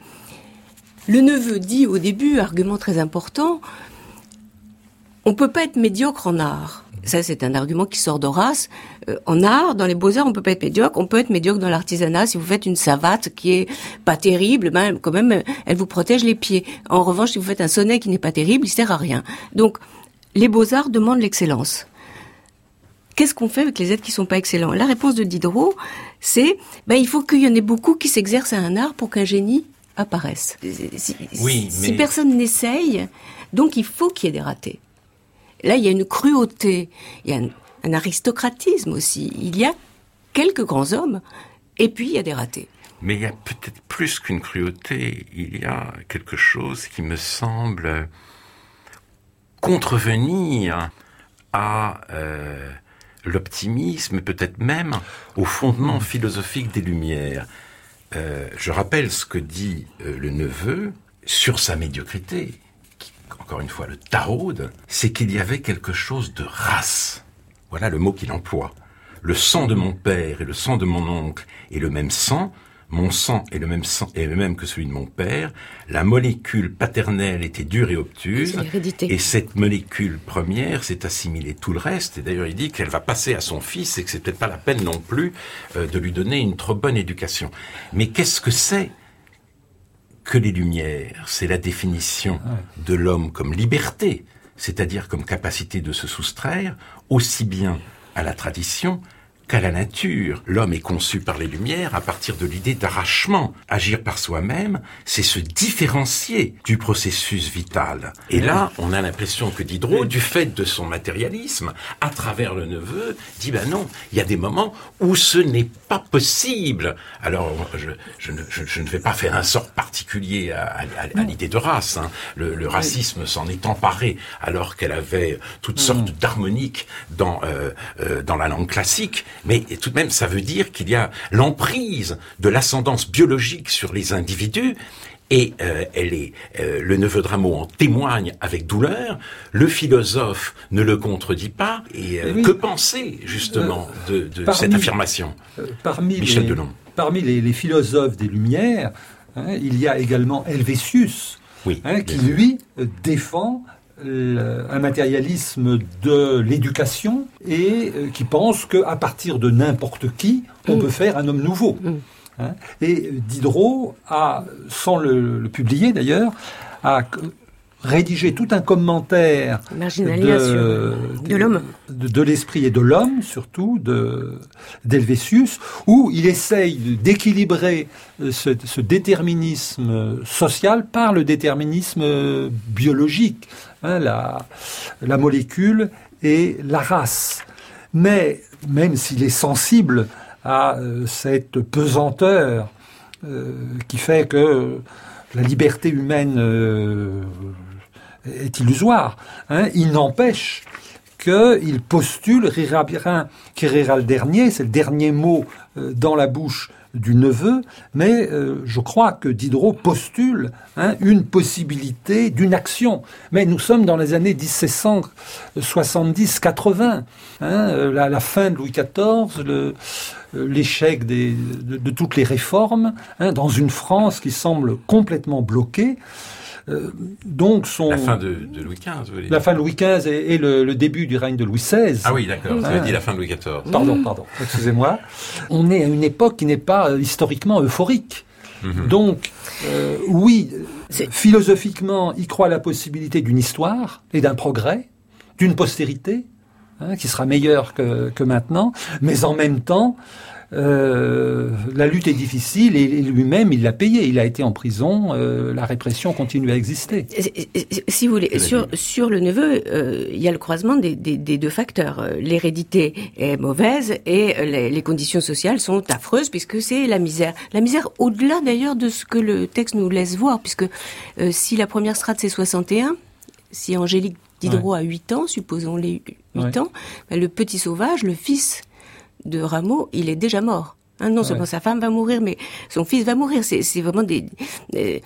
le neveu dit au début, argument très important, on peut pas être médiocre en art. Ça, c'est un argument qui sort d'Horace. Euh, en art, dans les beaux-arts, on peut pas être médiocre. On peut être médiocre dans l'artisanat. Si vous faites une savate qui est pas terrible, ben, quand même, elle vous protège les pieds. En revanche, si vous faites un sonnet qui n'est pas terrible, il sert à rien. Donc, les beaux-arts demandent l'excellence. Qu'est-ce qu'on fait avec les êtres qui sont pas excellents ? La réponse de Diderot, c'est, ben, il faut qu'il y en ait beaucoup qui s'exercent à un art pour qu'un génie apparaisse. Si, oui, si mais... personne n'essaye, donc il faut qu'il y ait des ratés. Là, il y a une cruauté, il y a un, un aristocratisme aussi. Il y a quelques grands hommes, et puis il y a des ratés. Mais il y a peut-être plus qu'une cruauté. Il y a quelque chose qui me semble contrevenir à euh, l'optimisme, peut-être même au fondement philosophique des Lumières. Euh, je rappelle ce que dit euh, le neveu sur sa médiocrité. Encore une fois, le taraude, c'est qu'il y avait quelque chose de race. Voilà le mot qu'il emploie. Le sang de mon père et le sang de mon oncle est le même sang. Mon sang est le même sang, est le même que celui de mon père. La molécule paternelle était dure et obtuse. Et cette molécule première s'est assimilée tout le reste. Et d'ailleurs, il dit qu'elle va passer à son fils et que c'est peut-être pas la peine non plus euh, de lui donner une trop bonne éducation. Mais qu'est-ce que c'est que les Lumières? C'est la définition de l'homme comme liberté, c'est-à-dire comme capacité de se soustraire aussi bien à la tradition qu'à la nature. L'homme est conçu par les Lumières à partir de l'idée d'arrachement. Agir par soi-même, c'est se différencier du processus vital. Et là, on a l'impression que Diderot, du fait de son matérialisme, à travers le neveu, dit ben non, il y a des moments où ce n'est pas possible. Alors, je, je, ne, je, je ne vais pas faire un sort particulier à, à, à l'idée de race. Hein. Le, le racisme s'en est emparé alors qu'elle avait toutes sortes d'harmoniques dans, euh, euh, dans la langue classique. Mais tout de même, ça veut dire qu'il y a l'emprise de l'ascendance biologique sur les individus. Et euh, elle est, euh, le neveu de Rameau en témoigne avec douleur. Le philosophe ne le contredit pas. Et euh, oui. Que penser justement euh, de, de parmi, cette affirmation, euh, parmi Michel les, Delon. Parmi les, les philosophes des Lumières, hein, il y a également Helvétius, oui, hein, qui lui défend un matérialisme de l'éducation et euh, qui pense qu'à partir de n'importe qui, on mmh. peut faire un homme nouveau. Mmh. Hein, et Diderot a, sans le, le publier d'ailleurs, a rédigé tout un commentaire de, de l'homme, de, de l'esprit et de l'homme, surtout de d'Helvétius, où il essaye d'équilibrer ce, ce déterminisme social par le déterminisme biologique, hein, la, la molécule et la race. Mais même s'il est sensible à euh, cette pesanteur euh, qui fait que la liberté humaine euh, est illusoire, hein, il n'empêche qu'il postule, rira qui rira le dernier, c'est le dernier mot euh, dans la bouche du neveu, mais euh, je crois que Diderot postule hein, une possibilité d'une action. Mais nous sommes dans les années dix-sept cent soixante-dix quatre-vingts, hein, la, la fin de Louis quatorze, le, l'échec des, de, de toutes les réformes, hein, dans une France qui semble complètement bloquée. Euh, donc son... La fin de, de Louis quinze, vous voulez dire. La fin de Louis quinze et, et le, le début du règne de Louis seize. Ah oui, d'accord, vous avez dit la fin de Louis quatorze. Pardon, pardon, excusez-moi. On est à une époque qui n'est pas euh, historiquement euphorique. Mm-hmm. Donc, euh, oui, C'est... philosophiquement, il croit à la possibilité d'une histoire et d'un progrès, d'une postérité, hein, qui sera meilleure que, que maintenant, mais en même temps, Euh, la lutte est difficile et lui-même il l'a payé, il a été en prison, euh, la répression continue à exister. Si vous voulez, sur, sur le neveu, euh, il y a le croisement des, des, des deux facteurs. L'hérédité est mauvaise et les, les conditions sociales sont affreuses puisque c'est la misère. La misère au-delà d'ailleurs de ce que le texte nous laisse voir, puisque euh, si la première strate c'est soixante et un, si Angélique Diderot ouais. a huit ans, supposons-les huit ouais. ans, ben, le petit sauvage, le fils de Rameau, il est déjà mort. Hein, non seulement ouais. sa femme va mourir, mais son fils va mourir. C'est, c'est vraiment des, des,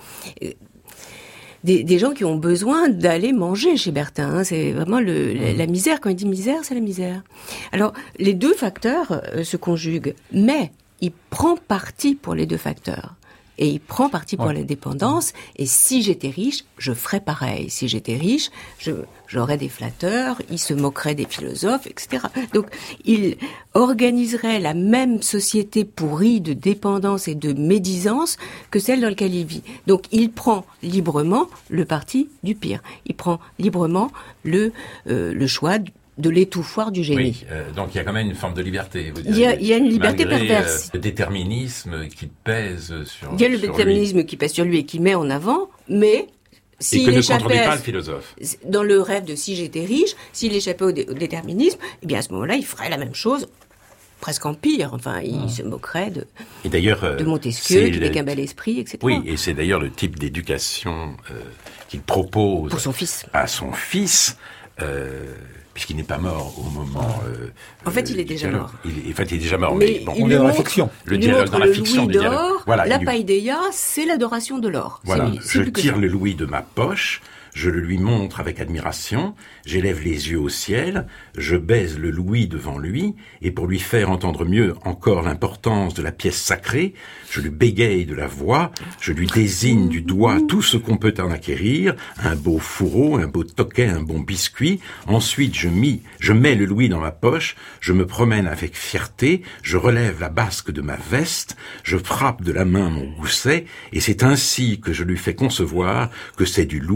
des, des gens qui ont besoin d'aller manger chez Bertin. Hein. C'est vraiment le, la, la misère. Quand il dit misère, c'est la misère. Alors, les deux facteurs euh, se conjuguent, mais il prend parti pour les deux facteurs. Et il prend parti pour ouais. la dépendance. Et si j'étais riche, je ferais pareil. Si j'étais riche, je, j'aurais des flatteurs, il se moquerait des philosophes, et cetera. Donc, il organiserait la même société pourrie de dépendance et de médisance que celle dans laquelle il vit. Donc, il prend librement le parti du pire. Il prend librement le, euh, le choix du de l'étouffoir du génie. Oui, euh, donc il y a quand même une forme de liberté. Vous il, y a, il y a une liberté malgré, perverse. Euh, le déterminisme qui pèse sur Il y a le sur déterminisme lui. qui pèse sur lui et qui met en avant, mais s'il et que ne échappait contredit pas le philosophe. Dans le rêve de si j'étais riche, s'il échappait au, dé- au déterminisme, eh bien à ce moment-là, il ferait la même chose, presque en pire. Enfin, il ah. se moquerait de, et d'ailleurs, euh, de Montesquieu, qui n'est qu'un bel esprit, et cetera. Oui, et c'est d'ailleurs le type d'éducation euh, qu'il propose pour son fils. à son fils. Euh, puisqu'il n'est pas mort au moment... Euh, en fait, il est déjà dialogue. mort. Il, en fait, il est déjà mort, mais, mais bon, on est dans la fiction. Le dialogue dans la fiction du dialogue. Voilà, la il... paideia, c'est l'adoration de l'or. Voilà, c'est, c'est je tire le louis de ma poche, je le lui montre avec admiration, j'élève les yeux au ciel, je baise le louis devant lui, et pour lui faire entendre mieux encore l'importance de la pièce sacrée, je lui bégaye de la voix, je lui désigne du doigt tout ce qu'on peut en acquérir, un beau fourreau, un beau toquet, un bon biscuit, ensuite je, mis, je mets le louis dans ma poche, je me promène avec fierté, je relève la basque de ma veste, je frappe de la main mon gousset, et c'est ainsi que je lui fais concevoir que c'est du louis qui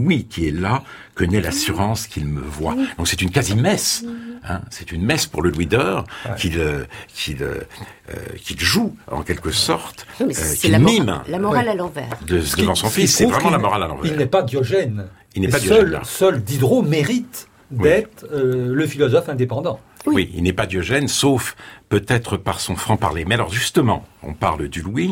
qui est là, que naît l'assurance qu'il me voit. Donc c'est une quasi-messe, hein, c'est une messe pour le Louis d'Or ouais. qu'il, euh, qu'il, euh, qu'il joue en quelque sorte, oui, euh, c'est qu'il la mime. Mora- la morale ouais. à l'envers. De, devant son fils, c'est vraiment la morale à l'envers. Il n'est pas Diogène. Il n'est pas seul, Diogène. Seul Diderot mérite d'être oui. euh, le philosophe indépendant. Oui. oui, il n'est pas Diogène, sauf peut-être par son franc-parler. Mais alors justement, on parle du Louis,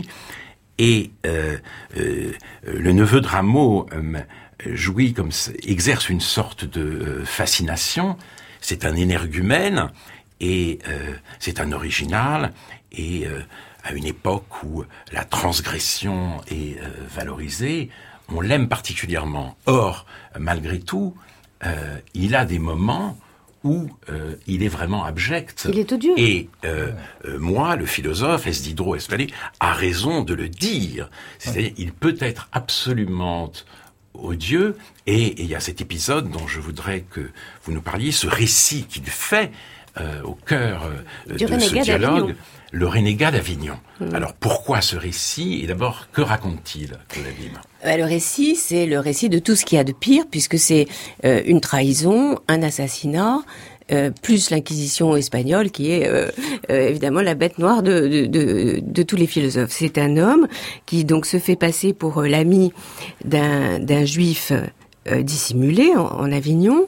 et euh, euh, le neveu de Rameau euh, jouit comme exerce une sorte de euh, fascination. C'est un énergumène et euh, c'est un original. Et euh, à une époque où la transgression est euh, valorisée, on l'aime particulièrement. Or, malgré tout, euh, il a des moments où euh, il est vraiment abject. Il est odieux. Et euh, euh, moi, le philosophe, est-ce Diderot, est-ce Vallée, a raison de le dire. C'est-à-dire, ouais. il peut être absolument odieux. Et il y a cet épisode dont je voudrais que vous nous parliez, ce récit qu'il fait euh, au cœur euh, de ce dialogue, le renégat d'Avignon. Mmh. Alors, pourquoi ce récit? Et d'abord, que raconte-t-il, Claudine ? Le récit, c'est le récit de tout ce qu'il y a de pire, puisque c'est euh, une trahison, un assassinat, euh, plus l'Inquisition espagnole, qui est euh, euh, évidemment la bête noire de, de, de, de tous les philosophes. C'est un homme qui donc se fait passer pour euh, l'ami d'un, d'un juif euh, dissimulé en, en Avignon,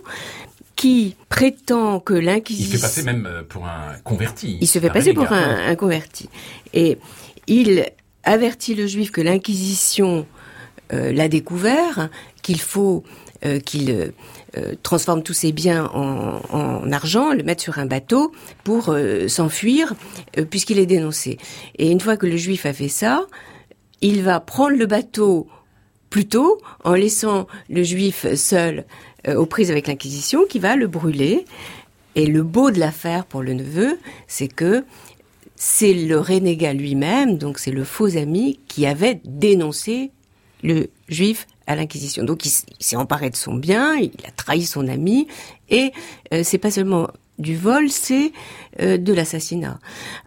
qui prétend que l'Inquisition... Il se fait passer même pour un converti. Il se fait passer pour un, un converti. Et il avertit le juif que l'Inquisition euh, l'a découvert, qu'il faut euh, qu'il euh, transforme tous ses biens en, en argent, le mettre sur un bateau pour euh, s'enfuir, euh, puisqu'il est dénoncé. Et une fois que le juif a fait ça, il va prendre le bateau plus tôt, en laissant le juif seul aux prises avec l'Inquisition, qui va le brûler. Et le beau de l'affaire pour le neveu, c'est que c'est le renégat lui-même, donc c'est le faux ami, qui avait dénoncé le juif à l'Inquisition. Donc il, il s'est emparé de son bien, il a trahi son ami, et euh, c'est pas seulement du vol, c'est euh, de l'assassinat.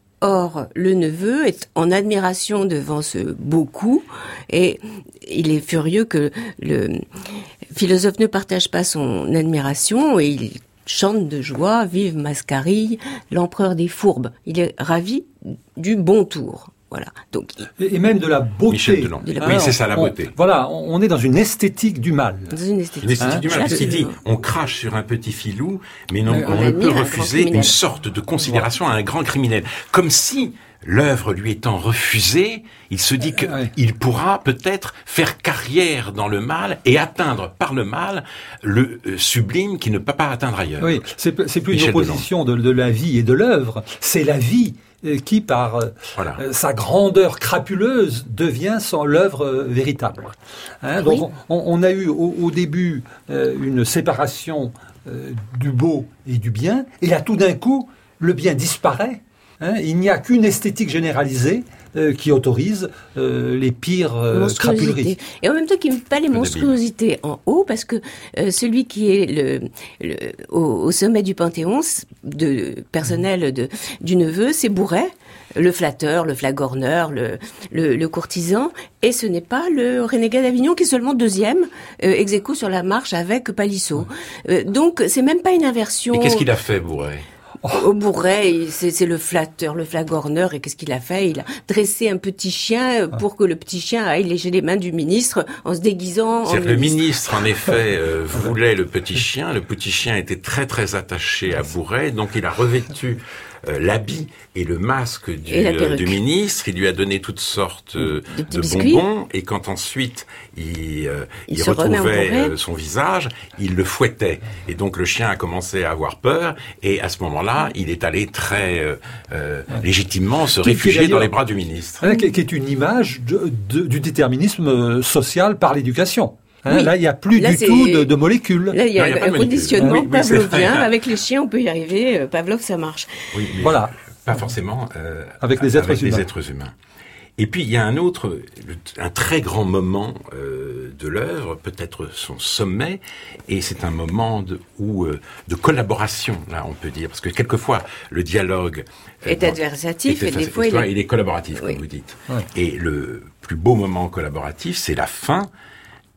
Or, le neveu est en admiration devant ce beau coup, et il est furieux que le philosophe ne partage pas son admiration, et il chante de joie, vive Mascarille, l'empereur des fourbes. Il est ravi du bon tour. Voilà. Donc, et, et même de la beauté. Michel Delon. De la... Oui, c'est ça, la beauté. On, voilà, on, on est dans une esthétique du mal. Dans une esthétique, une esthétique hein, du mal, parce qu'il dit, on crache sur un petit filou, mais non, on, on ne peut refuser une sorte de considération voilà. à un grand criminel. Comme si, l'œuvre lui étant refusée, il se dit qu'il euh, ouais. pourra peut-être faire carrière dans le mal et atteindre par le mal le euh, sublime qu'il ne peut pas atteindre ailleurs. Oui, c'est, c'est plus Michel une opposition de, de la vie et de l'œuvre, c'est la vie qui, par voilà. euh, sa grandeur crapuleuse, devient son l'œuvre euh, véritable. Hein, oui. Donc, on, on a eu au, au début euh, une séparation euh, du beau et du bien, et là, tout d'un coup, le bien disparaît. Hein, il n'y a qu'une esthétique généralisée euh, qui autorise euh, les pires euh, crapuleries. Et en même temps, qu'il n'y a pas les monstruosités en haut, parce que euh, celui qui est le, le, au, au sommet du Panthéon de, personnel de, du neveu, c'est Bourret, le flatteur, le flagorneur, le, le, le courtisan, et ce n'est pas le renégat d'Avignon qui est seulement deuxième, euh, ex aequo sur la marche avec Palissot. Euh, donc, c'est même pas une inversion. Et qu'est-ce qu'il a fait, Bourret ? Au Bourret, c'est, c'est le flatteur, le flagorneur, et qu'est-ce qu'il a fait? Il a dressé un petit chien pour que le petit chien aille lécher les mains du ministre en se déguisant en ministre. Le ministre, en effet, euh, voulait le petit chien. Le petit chien était très très attaché à Bourret, donc il a revêtu euh, l'habit et le masque du, euh, du ministre. Il lui a donné toutes sortes euh, de, de bonbons, et quand ensuite il, euh, il, il retrouvait euh, son visage, il le fouettait. Et donc le chien a commencé à avoir peur, et à ce moment-là, il est allé très euh, euh, légitimement se qui, réfugier qui dans les bras du ministre. Hein, qui est une image de, de, du déterminisme social par l'éducation. Hein, oui. Là, il n'y a plus là, du tout de, de molécules. Là, il y a, non, il y a un conditionnement oui, oui, pavlovien. Oui, avec les chiens, on peut y arriver. Pavlov, ça marche. Oui, mais voilà. Pas forcément euh, avec, les êtres, avec humains. les êtres humains. Et puis, il y a un autre, un très grand moment euh, de l'œuvre, peut-être son sommet, et c'est un moment de, où, euh, de collaboration, là, on peut dire, parce que quelquefois, le dialogue est dans, adversatif, et des fois, il est... il est collaboratif, oui. comme vous dites. Ouais. Et le plus beau moment collaboratif, c'est la fin,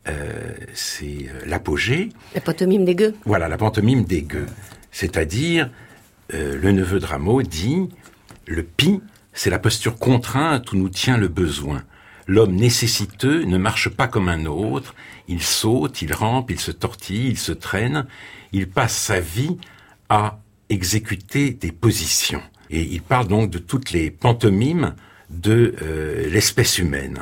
euh, c'est l'apogée. La pantomime des gueux. Voilà, la pantomime des gueux. C'est-à-dire, euh, le neveu de Rameau dit, le pis, c'est la posture contrainte où nous tient le besoin. L'homme nécessiteux ne marche pas comme un autre, il saute, il rampe, il se tortille, il se traîne, il passe sa vie à exécuter des positions. Et il parle donc de toutes les pantomimes de euh, l'espèce humaine.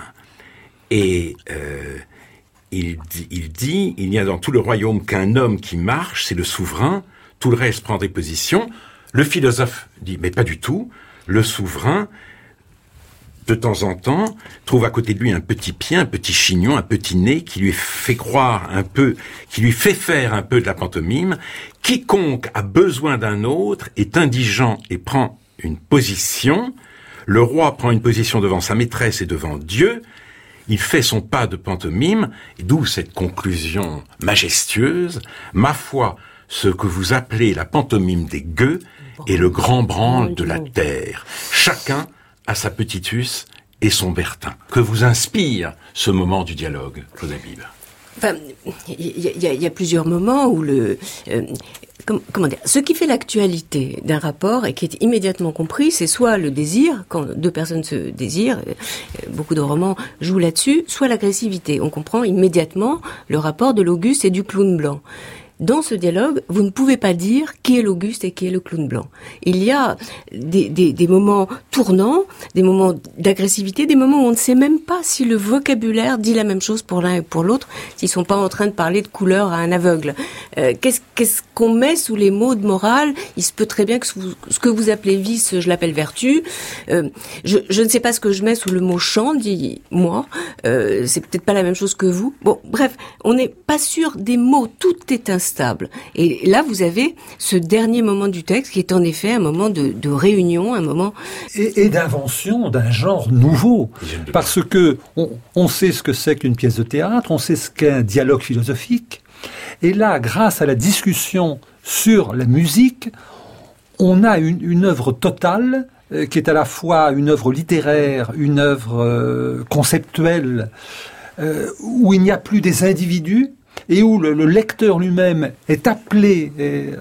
Et euh, il, dit, il dit, il n'y a dans tout le royaume qu'un homme qui marche, c'est le souverain, tout le reste prend des positions. Le philosophe dit, mais pas du tout, le souverain, de temps en temps, trouve à côté de lui un petit pied, un petit chignon, un petit nez qui lui fait croire un peu, qui lui fait faire un peu de la pantomime. Quiconque a besoin d'un autre est indigent et prend une position. Le roi prend une position devant sa maîtresse et devant Dieu. Il fait son pas de pantomime, d'où cette conclusion majestueuse. Ma foi, ce que vous appelez la pantomime des gueux est le grand branle de la terre. Chacun à sa petitus et son Bertin. Que vous inspire ce moment du dialogue, Claude Habib? Enfin, il y, y, y a plusieurs moments où le... Euh, com, comment dire, ce qui fait l'actualité d'un rapport et qui est immédiatement compris, c'est soit le désir, quand deux personnes se désirent, euh, beaucoup de romans jouent là-dessus, soit l'agressivité. On comprend immédiatement le rapport de l'Auguste et du clown blanc. Dans ce dialogue, vous ne pouvez pas dire qui est l'Auguste et qui est le clown blanc. Il y a des, des, des moments tournants, des moments d'agressivité, des moments où on ne sait même pas si le vocabulaire dit la même chose pour l'un et pour l'autre, s'ils sont pas en train de parler de couleur à un aveugle. Euh, qu'est-ce, qu'est-ce qu'on met sous les mots de morale? Il se peut très bien que ce, vous, ce que vous appelez vice, je l'appelle vertu. Euh, je, je ne sais pas ce que je mets sous le mot chant, dit moi. Euh, c'est peut-être pas la même chose que vous. Bon, bref, on n'est pas sûr des mots. Tout est instable. Stable. Et là, vous avez ce dernier moment du texte qui est en effet un moment de, de réunion, un moment... Et, et d'invention d'un genre nouveau. Parce que on, on sait ce que c'est qu'une pièce de théâtre, on sait ce qu'est un dialogue philosophique. Et là, grâce à la discussion sur la musique, on a une, une œuvre totale euh, qui est à la fois une œuvre littéraire, une œuvre euh, conceptuelle, euh, où il n'y a plus des individus, et où le, le lecteur lui-même est appelé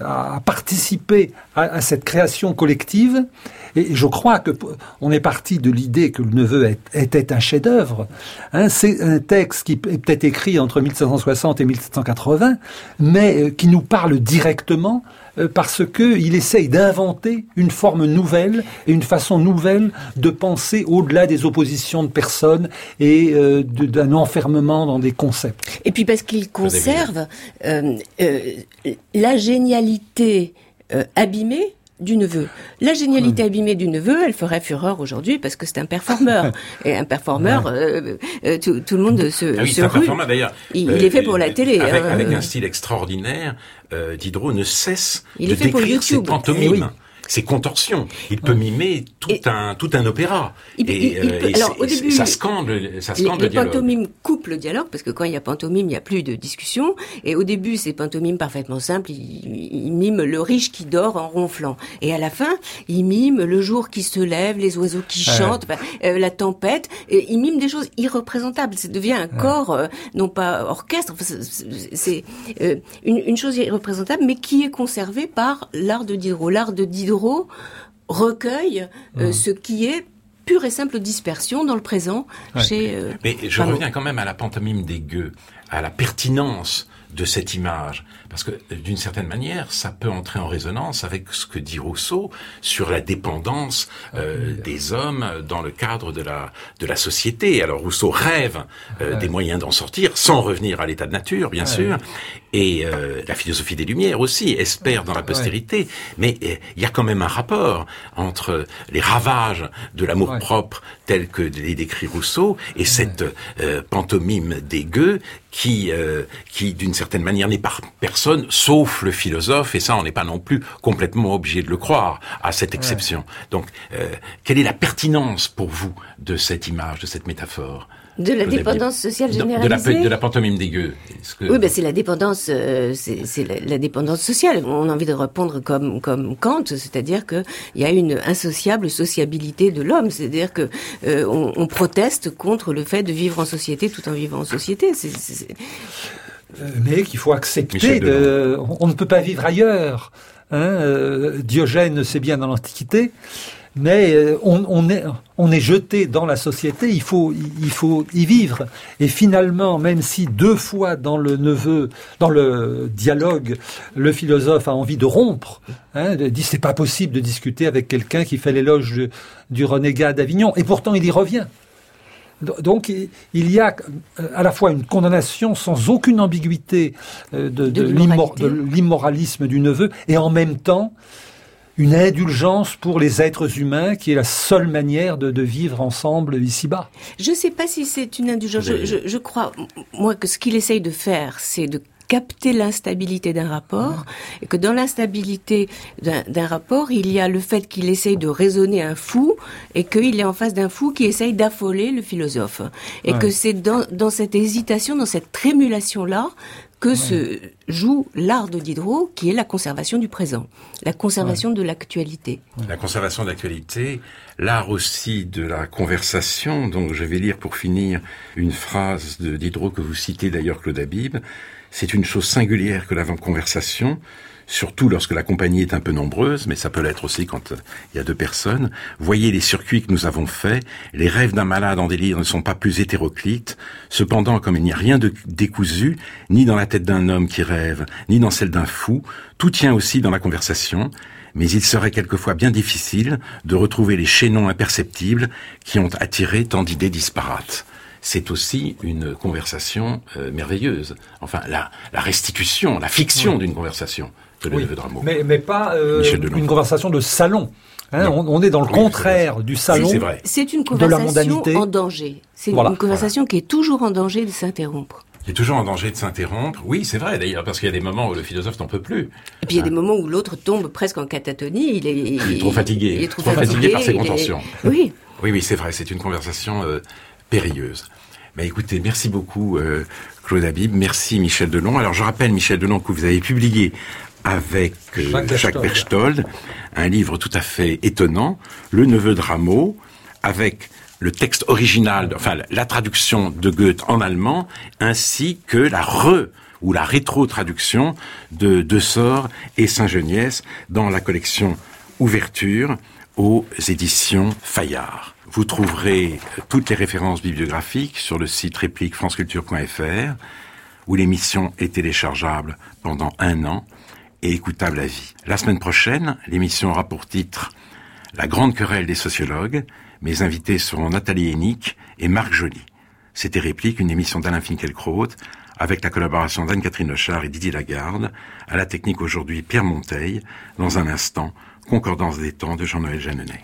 à participer à, à cette création collective. Et je crois que on est parti de l'idée que le Neveu est, était un chef-d'œuvre. Hein, c'est un texte qui est peut-être écrit entre mille sept cent soixante et mille sept cent quatre-vingts, mais qui nous parle directement parce que il essaye d'inventer une forme nouvelle et une façon nouvelle de penser au-delà des oppositions de personnes et euh, de, d'un enfermement dans des concepts. Et puis parce qu'il conserve euh, euh, la génialité euh, abîmée du Neveu. La génialité abîmée du Neveu, elle ferait fureur aujourd'hui parce que c'est un performeur. Et un performeur, ouais. euh, euh, tout, tout le monde se, ah oui, se c'est un rue. performeur, d'ailleurs. Il, euh, il est fait pour la télé. Avec, hein. avec un style extraordinaire, euh, Diderot ne cesse il de est fait décrire pour ses pantomimes. Eh oui. Ses contorsions. Il peut mimer tout et un tout un opéra. Il, et il, il peut, et alors, au début, ça scande, ça scande les, le dialogue. Les pantomimes coupent le dialogue parce que quand il y a pantomime, il n'y a plus de discussion. Et au début, ces pantomimes parfaitement simples, il, il mime le riche qui dort en ronflant. Et à la fin, il mime le jour qui se lève, les oiseaux qui ouais. chantent, enfin, euh, la tempête. Et il mime des choses irreprésentables. Ça devient un ouais. corps, euh, non pas orchestre. Enfin, c'est, c'est euh, une, une chose irreprésentable, mais qui est conservée par l'art de Diderot. L'art de Diderot recueille euh, mmh. ce qui est pure et simple dispersion dans le présent ouais. chez... Euh, Mais je Rameau. reviens quand même à la pantomime des gueux, à la pertinence de cette image, parce que d'une certaine manière, ça peut entrer en résonance avec ce que dit Rousseau sur la dépendance euh, des hommes dans le cadre de la de la société. Alors Rousseau rêve euh, ouais. des moyens d'en sortir, sans revenir à l'état de nature, bien ouais. sûr, et euh, la philosophie des Lumières aussi espère dans la postérité, ouais. mais il euh, y a quand même un rapport entre les ravages de l'amour-propre ouais. tel que les décrit Rousseau et ouais. cette euh, pantomime des gueux qui, euh, qui d'une certaine manière n'est par personne, sauf le philosophe, et ça on n'est pas non plus complètement obligé de le croire, à cette exception. Ouais. Donc, euh, quelle est la pertinence pour vous de cette image, de cette métaphore ? De la dépendance sociale généralisée. De la, de la pantomime des gueux. Que... Oui, ben c'est la dépendance, euh, c'est, c'est la, la dépendance sociale. On a envie de répondre comme comme Kant, c'est-à-dire que il y a une insociable sociabilité de l'homme, c'est-à-dire que euh, on, on proteste contre le fait de vivre en société tout en vivant en société. C'est, c'est, mais qu'il faut accepter. De, on, on ne peut pas vivre ailleurs. Hein, euh, Diogène, c'est bien dans l'Antiquité, mais euh, on, on, est, on est jeté dans la société, il faut, il faut y vivre. Et finalement, même si deux fois dans le neveu, dans le dialogue, le philosophe a envie de rompre, hein, dit c'est pas possible de discuter avec quelqu'un qui fait l'éloge du, du renégat d'Avignon, et pourtant il y revient. Donc il y a à la fois une condamnation sans aucune ambiguïté de, de, de, l'immor- de l'immoralisme du neveu, et en même temps une indulgence pour les êtres humains qui est la seule manière de, de vivre ensemble ici-bas. Je ne sais pas si c'est une indulgence. Je, je, je crois, moi, que ce qu'il essaye de faire, c'est de capter l'instabilité d'un rapport, et que dans l'instabilité d'un, d'un rapport, il y a le fait qu'il essaye de raisonner un fou, et qu'il est en face d'un fou qui essaye d'affoler le philosophe. Et ouais. que c'est dans, dans cette hésitation, dans cette trémulation-là, que ouais. se joue l'art de Diderot, qui est la conservation du présent, la conservation ouais. de l'actualité. La conservation de l'actualité, l'art aussi de la conversation. Donc je vais lire pour finir une phrase de Diderot que vous citez d'ailleurs, Claude Habib. C'est une chose singulière que la conversation, surtout lorsque la compagnie est un peu nombreuse, mais ça peut l'être aussi quand il y a deux personnes. Voyez les circuits que nous avons faits, les rêves d'un malade en délire ne sont pas plus hétéroclites. Cependant, comme il n'y a rien de décousu, ni dans la tête d'un homme qui rêve, ni dans celle d'un fou, tout tient aussi dans la conversation. Mais il serait quelquefois bien difficile de retrouver les chaînons imperceptibles qui ont attiré tant d'idées disparates. C'est aussi une conversation euh, merveilleuse. Enfin, la, la restitution, la fiction oui. d'une conversation de oui. Neveu de Rameau. Mais, mais pas euh, une conversation de salon. Hein, on, on est dans le oui, contraire du salon. C'est, c'est, vrai. C'est une conversation en danger. C'est voilà. une conversation voilà. qui est toujours en danger de s'interrompre. Qui est toujours en danger de s'interrompre. Oui, c'est vrai d'ailleurs, parce qu'il y a des moments où le philosophe n'en peut plus. Et puis il y a hein. des moments où l'autre tombe presque en catatonie. Il est, il, il est trop fatigué. Il est trop, trop fatigué, fatigué par ses contentions. Est... Oui. Oui, oui, c'est vrai. C'est une conversation euh, périlleuse. Bah écoutez, merci beaucoup euh, Claude Habib, merci Michel Delon. Alors je rappelle Michel Delon que vous avez publié avec euh, Jacques Berchtold un livre tout à fait étonnant, Le Neveu de Rameau, avec le texte original, enfin la traduction de Goethe en allemand, ainsi que la re ou la rétro-traduction de De Sort et Saint-Geniès dans la collection Ouverture aux éditions Fayard. Vous trouverez toutes les références bibliographiques sur le site réplique franceculture point f r, où l'émission est téléchargeable pendant un an et écoutable à vie. La semaine prochaine, l'émission aura pour titre « La grande querelle des sociologues ». Mes invités seront Nathalie Hennick et Marc Joly. C'était Réplique, une émission d'Alain Finkielkraut, avec la collaboration d'Anne-Catherine Lechard et Didier Lagarde. À la technique aujourd'hui, Pierre Monteil. Dans un instant, Concordance des temps de Jean-Noël Jeanneney.